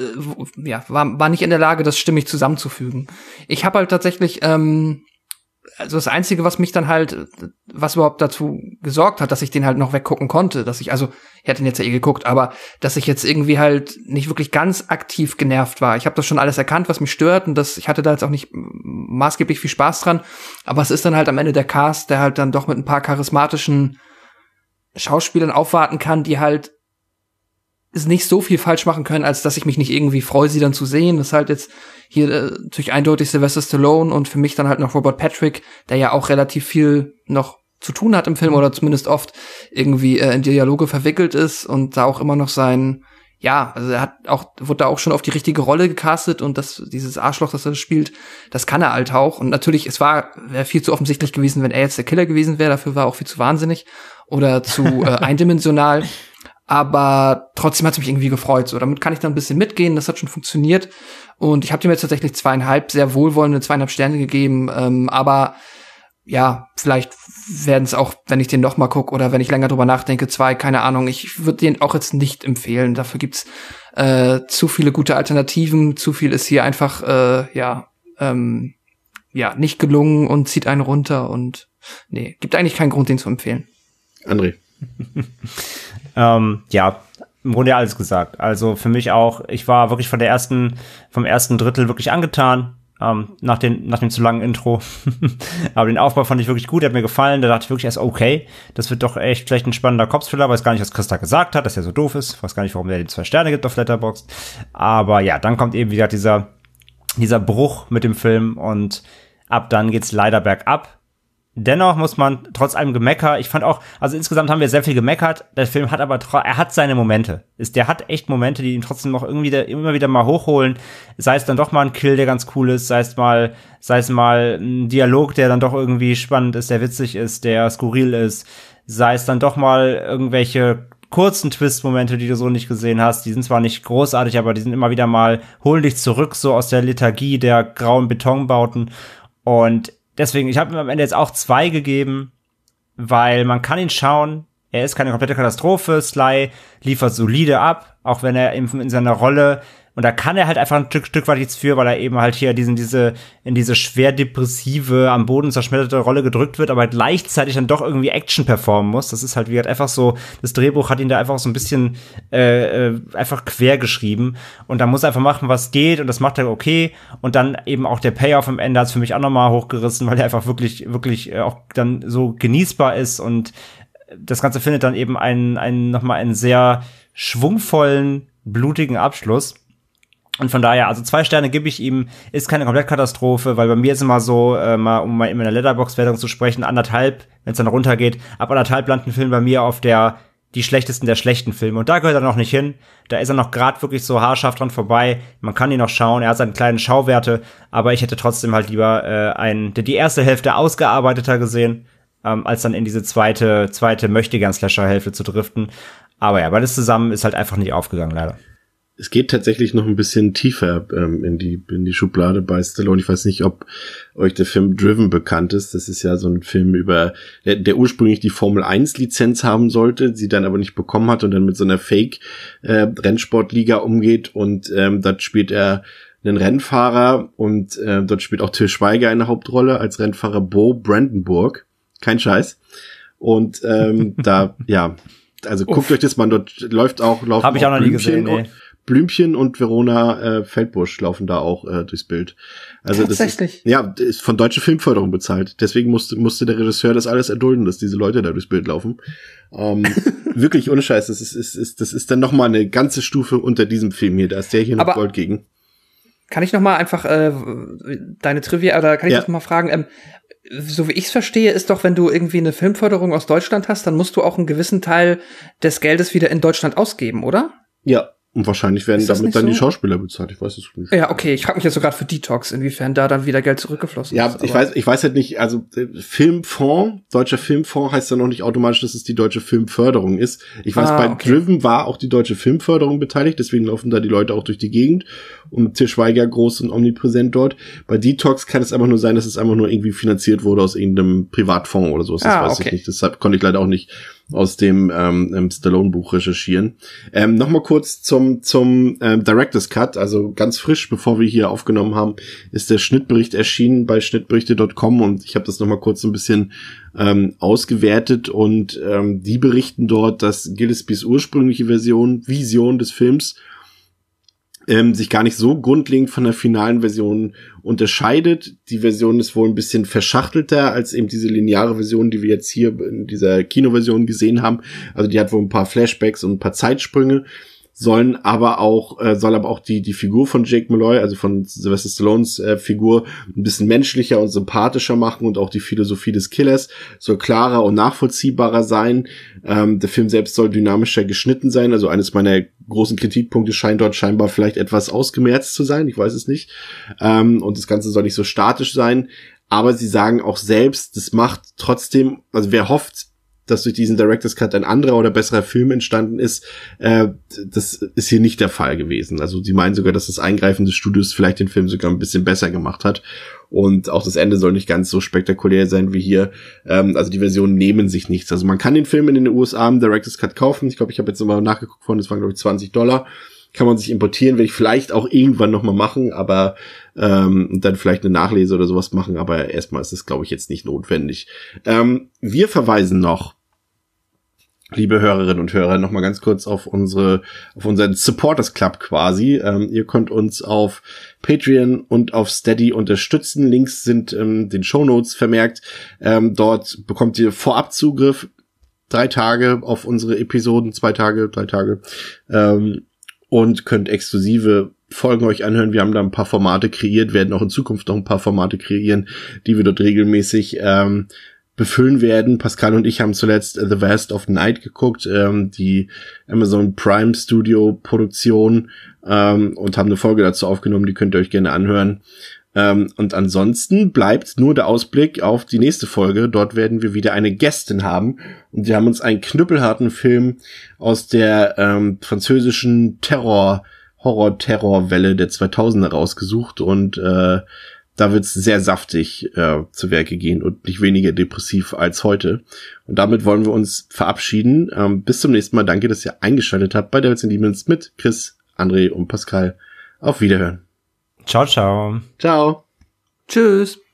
war nicht in der Lage, das stimmig zusammenzufügen. Ich habe halt tatsächlich, also das Einzige, was mich dann halt, was überhaupt dazu gesorgt hat, dass ich den halt noch weggucken konnte, ich hätte ihn jetzt ja geguckt, aber dass ich jetzt irgendwie halt nicht wirklich ganz aktiv genervt war. Ich habe das schon alles erkannt, was mich stört und ich hatte da jetzt auch nicht maßgeblich viel Spaß dran, aber es ist dann halt am Ende der Cast, der halt dann doch mit ein paar charismatischen Schauspielern aufwarten kann, die halt es nicht so viel falsch machen können, als dass ich mich nicht irgendwie freue, sie dann zu sehen. Das ist halt jetzt hier natürlich eindeutig Sylvester Stallone und für mich dann halt noch Robert Patrick, der ja auch relativ viel noch zu tun hat im Film oder zumindest oft irgendwie in Dialoge verwickelt ist und da auch immer noch also wurde da auch schon auf die richtige Rolle gecastet und dieses Arschloch, das er spielt, das kann er halt auch. Und natürlich, wäre viel zu offensichtlich gewesen, wenn er jetzt der Killer gewesen wäre, dafür war er auch viel zu wahnsinnig oder zu eindimensional. Aber trotzdem hat es mich irgendwie gefreut. So, damit kann ich dann ein bisschen mitgehen. Das hat schon funktioniert. Und ich habe dem jetzt tatsächlich 2,5, sehr wohlwollende 2,5 Sterne gegeben. Aber ja, vielleicht werden es auch, wenn ich den noch mal gucke oder wenn ich länger drüber nachdenke, 2, keine Ahnung. Ich würde den auch jetzt nicht empfehlen. Dafür gibt's zu viele gute Alternativen. Zu viel ist hier einfach nicht gelungen und zieht einen runter. Und nee, gibt eigentlich keinen Grund, den zu empfehlen. André. Ja, im Grunde alles gesagt. Also für mich auch, ich war wirklich vom ersten Drittel wirklich angetan, nach dem zu langen Intro. Aber den Aufbau fand ich wirklich gut, der hat mir gefallen. Da dachte ich wirklich erst, okay, das wird doch echt vielleicht ein spannender Cops-Thriller. Weiß gar nicht, was Christa gesagt hat, dass er so doof ist. Weiß gar nicht, warum der den 2 Sterne gibt auf Letterboxd. Aber ja, dann kommt eben wieder dieser Bruch mit dem Film und ab dann geht's leider bergab. Dennoch muss man trotz allem Gemecker, ich fand auch, also insgesamt haben wir sehr viel gemeckert, der Film hat aber, er hat seine Momente. Der hat echt Momente, die ihn trotzdem noch irgendwie immer wieder mal hochholen, sei es dann doch mal ein Kill, der ganz cool ist, sei es mal ein Dialog, der dann doch irgendwie spannend ist, der witzig ist, der skurril ist, sei es dann doch mal irgendwelche kurzen Twist-Momente, die du so nicht gesehen hast. Die sind zwar nicht großartig, aber die sind immer wieder mal, holen dich zurück so aus der Lethargie der grauen Betonbauten. Und deswegen, ich habe ihm am Ende jetzt auch 2 gegeben, weil man kann ihn schauen. Er ist keine komplette Katastrophe. Sly liefert solide ab, auch wenn er in seiner Rolle, und da kann er halt einfach ein Stück weit nichts für, weil er eben halt hier in diese schwer depressive, am Boden zerschmetterte Rolle gedrückt wird, aber gleichzeitig dann doch irgendwie Action performen muss. Das ist halt wie halt einfach so, das Drehbuch hat ihn da einfach so ein bisschen einfach quer geschrieben, und da muss er einfach machen, was geht, und das macht er okay, und dann eben auch der Payoff am Ende hat's für mich auch nochmal hochgerissen, weil er einfach wirklich auch dann so genießbar ist, und das Ganze findet dann eben nochmal einen sehr schwungvollen, blutigen Abschluss. Und von daher, also 2 Sterne gebe ich ihm, ist keine Komplettkatastrophe, weil bei mir ist immer so, um mal in der Letterboxd-Wertung zu sprechen, 1,5, wenn es dann runtergeht, ab 1,5 landet ein Film bei mir auf die schlechtesten der schlechten Filme. Und da gehört er noch nicht hin. Da ist er noch gerade wirklich so haarscharf dran vorbei. Man kann ihn noch schauen. Er hat seine kleinen Schauwerte, aber ich hätte trotzdem halt lieber die erste Hälfte ausgearbeiteter gesehen, als dann in diese zweite Möchtegern-Slasher-Hälfte zu driften. Aber ja, beides zusammen ist halt einfach nicht aufgegangen, leider. Es geht tatsächlich noch ein bisschen tiefer in die Schublade bei Stallone. Ich weiß nicht, ob euch der Film Driven bekannt ist. Das ist ja so ein Film über, der ursprünglich die Formel-1-Lizenz haben sollte, sie dann aber nicht bekommen hat und dann mit so einer Fake-Rennsportliga umgeht. Und dort spielt er einen Rennfahrer, und dort spielt auch Til Schweiger eine Hauptrolle als Rennfahrer Bo Brandenburg. Kein Scheiß. Und da, ja, also guckt euch das mal, dort laufen Hab ich auch noch nie gesehen, nee. Blümchen und Verona Feldbusch laufen da auch durchs Bild. Also tatsächlich? Das ist von deutsche Filmförderung bezahlt. Deswegen musste der Regisseur das alles erdulden, dass diese Leute da durchs Bild laufen. Wirklich ohne Scheiß. Das ist dann noch mal eine ganze Stufe unter diesem Film hier. Da ist der hier noch Gold gegen. Kann ich noch mal einfach deine Trivia, oder kann ich das noch mal fragen? So wie ich es verstehe, ist doch, wenn du irgendwie eine Filmförderung aus Deutschland hast, dann musst du auch einen gewissen Teil des Geldes wieder in Deutschland ausgeben, oder? Ja. Und wahrscheinlich werden damit dann die Schauspieler bezahlt. Ich weiß es nicht. Ja, okay. Ich frage mich jetzt sogar für Detox, inwiefern da dann wieder Geld zurückgeflossen ist. Ja, ich weiß halt nicht, also Filmfonds, deutscher Filmfonds heißt ja noch nicht automatisch, dass es die deutsche Filmförderung ist. Ich weiß, bei Driven war auch die deutsche Filmförderung beteiligt, deswegen laufen da die Leute auch durch die Gegend. Und Til Schweiger groß und omnipräsent dort. Bei Detox kann es einfach nur sein, dass es einfach nur irgendwie finanziert wurde aus irgendeinem Privatfonds oder sowas. Das weiß ich nicht. Deshalb konnte ich leider auch nicht aus dem Stallone-Buch recherchieren. Nochmal kurz zum Director's Cut, also ganz frisch, bevor wir hier aufgenommen haben, ist der Schnittbericht erschienen bei schnittberichte.com, und ich habe das nochmal kurz ein bisschen ausgewertet, und die berichten dort, dass Gillespie's ursprüngliche Vision des Films sich gar nicht so grundlegend von der finalen Version unterscheidet. Die Version ist wohl ein bisschen verschachtelter als eben diese lineare Version, die wir jetzt hier in dieser Kinoversion gesehen haben. Also die hat wohl ein paar Flashbacks und ein paar Zeitsprünge, soll aber auch die Figur von Jake Malloy, also von Sylvester Stallones Figur, ein bisschen menschlicher und sympathischer machen, und auch die Philosophie des Killers soll klarer und nachvollziehbarer sein. Der Film selbst soll dynamischer geschnitten sein, also eines meiner großen Kritikpunkte scheint dort scheinbar vielleicht etwas ausgemerzt zu sein, ich weiß es nicht. Und das Ganze soll nicht so statisch sein, aber sie sagen auch selbst, das macht trotzdem, also wer hofft, dass durch diesen Director's Cut ein anderer oder besserer Film entstanden ist, das ist hier nicht der Fall gewesen. Also sie meinen sogar, dass das Eingreifen des Studios vielleicht den Film sogar ein bisschen besser gemacht hat. Und auch das Ende soll nicht ganz so spektakulär sein wie hier. Also die Versionen nehmen sich nichts. Also man kann den Film in den USA im Director's Cut kaufen. Ich glaube, ich habe jetzt nochmal nachgeguckt das waren glaube ich $20. Kann man sich importieren, werde ich vielleicht auch irgendwann nochmal machen, aber dann vielleicht eine Nachlese oder sowas machen, aber erstmal ist das, glaube ich, jetzt nicht notwendig. Wir verweisen noch, liebe Hörerinnen und Hörer, nochmal ganz kurz auf unseren Supporters Club quasi. Ihr könnt uns auf Patreon und auf Steady unterstützen. Links sind in den Shownotes vermerkt. Dort bekommt ihr Vorabzugriff 3 Tage auf unsere Episoden, 2 Tage, 3 Tage, und könnt exklusive Folgen euch anhören. Wir haben da ein paar Formate kreiert, werden auch in Zukunft noch ein paar Formate kreieren, die wir dort regelmäßig befüllen werden. Pascal und ich haben zuletzt The Vast of Night geguckt, die Amazon Prime Studio Produktion, und haben eine Folge dazu aufgenommen, die könnt ihr euch gerne anhören. Und ansonsten bleibt nur der Ausblick auf die nächste Folge. Dort werden wir wieder eine Gästin haben. Und wir haben uns einen knüppelharten Film aus der französischen Horror-Terror-Welle der 2000er rausgesucht. Und da wird's sehr saftig zu Werke gehen und nicht weniger depressiv als heute. Und damit wollen wir uns verabschieden. Bis zum nächsten Mal. Danke, dass ihr eingeschaltet habt bei Devils and Demons mit Chris, André und Pascal. Auf Wiederhören. Ciao, ciao. Ciao. Tschüss.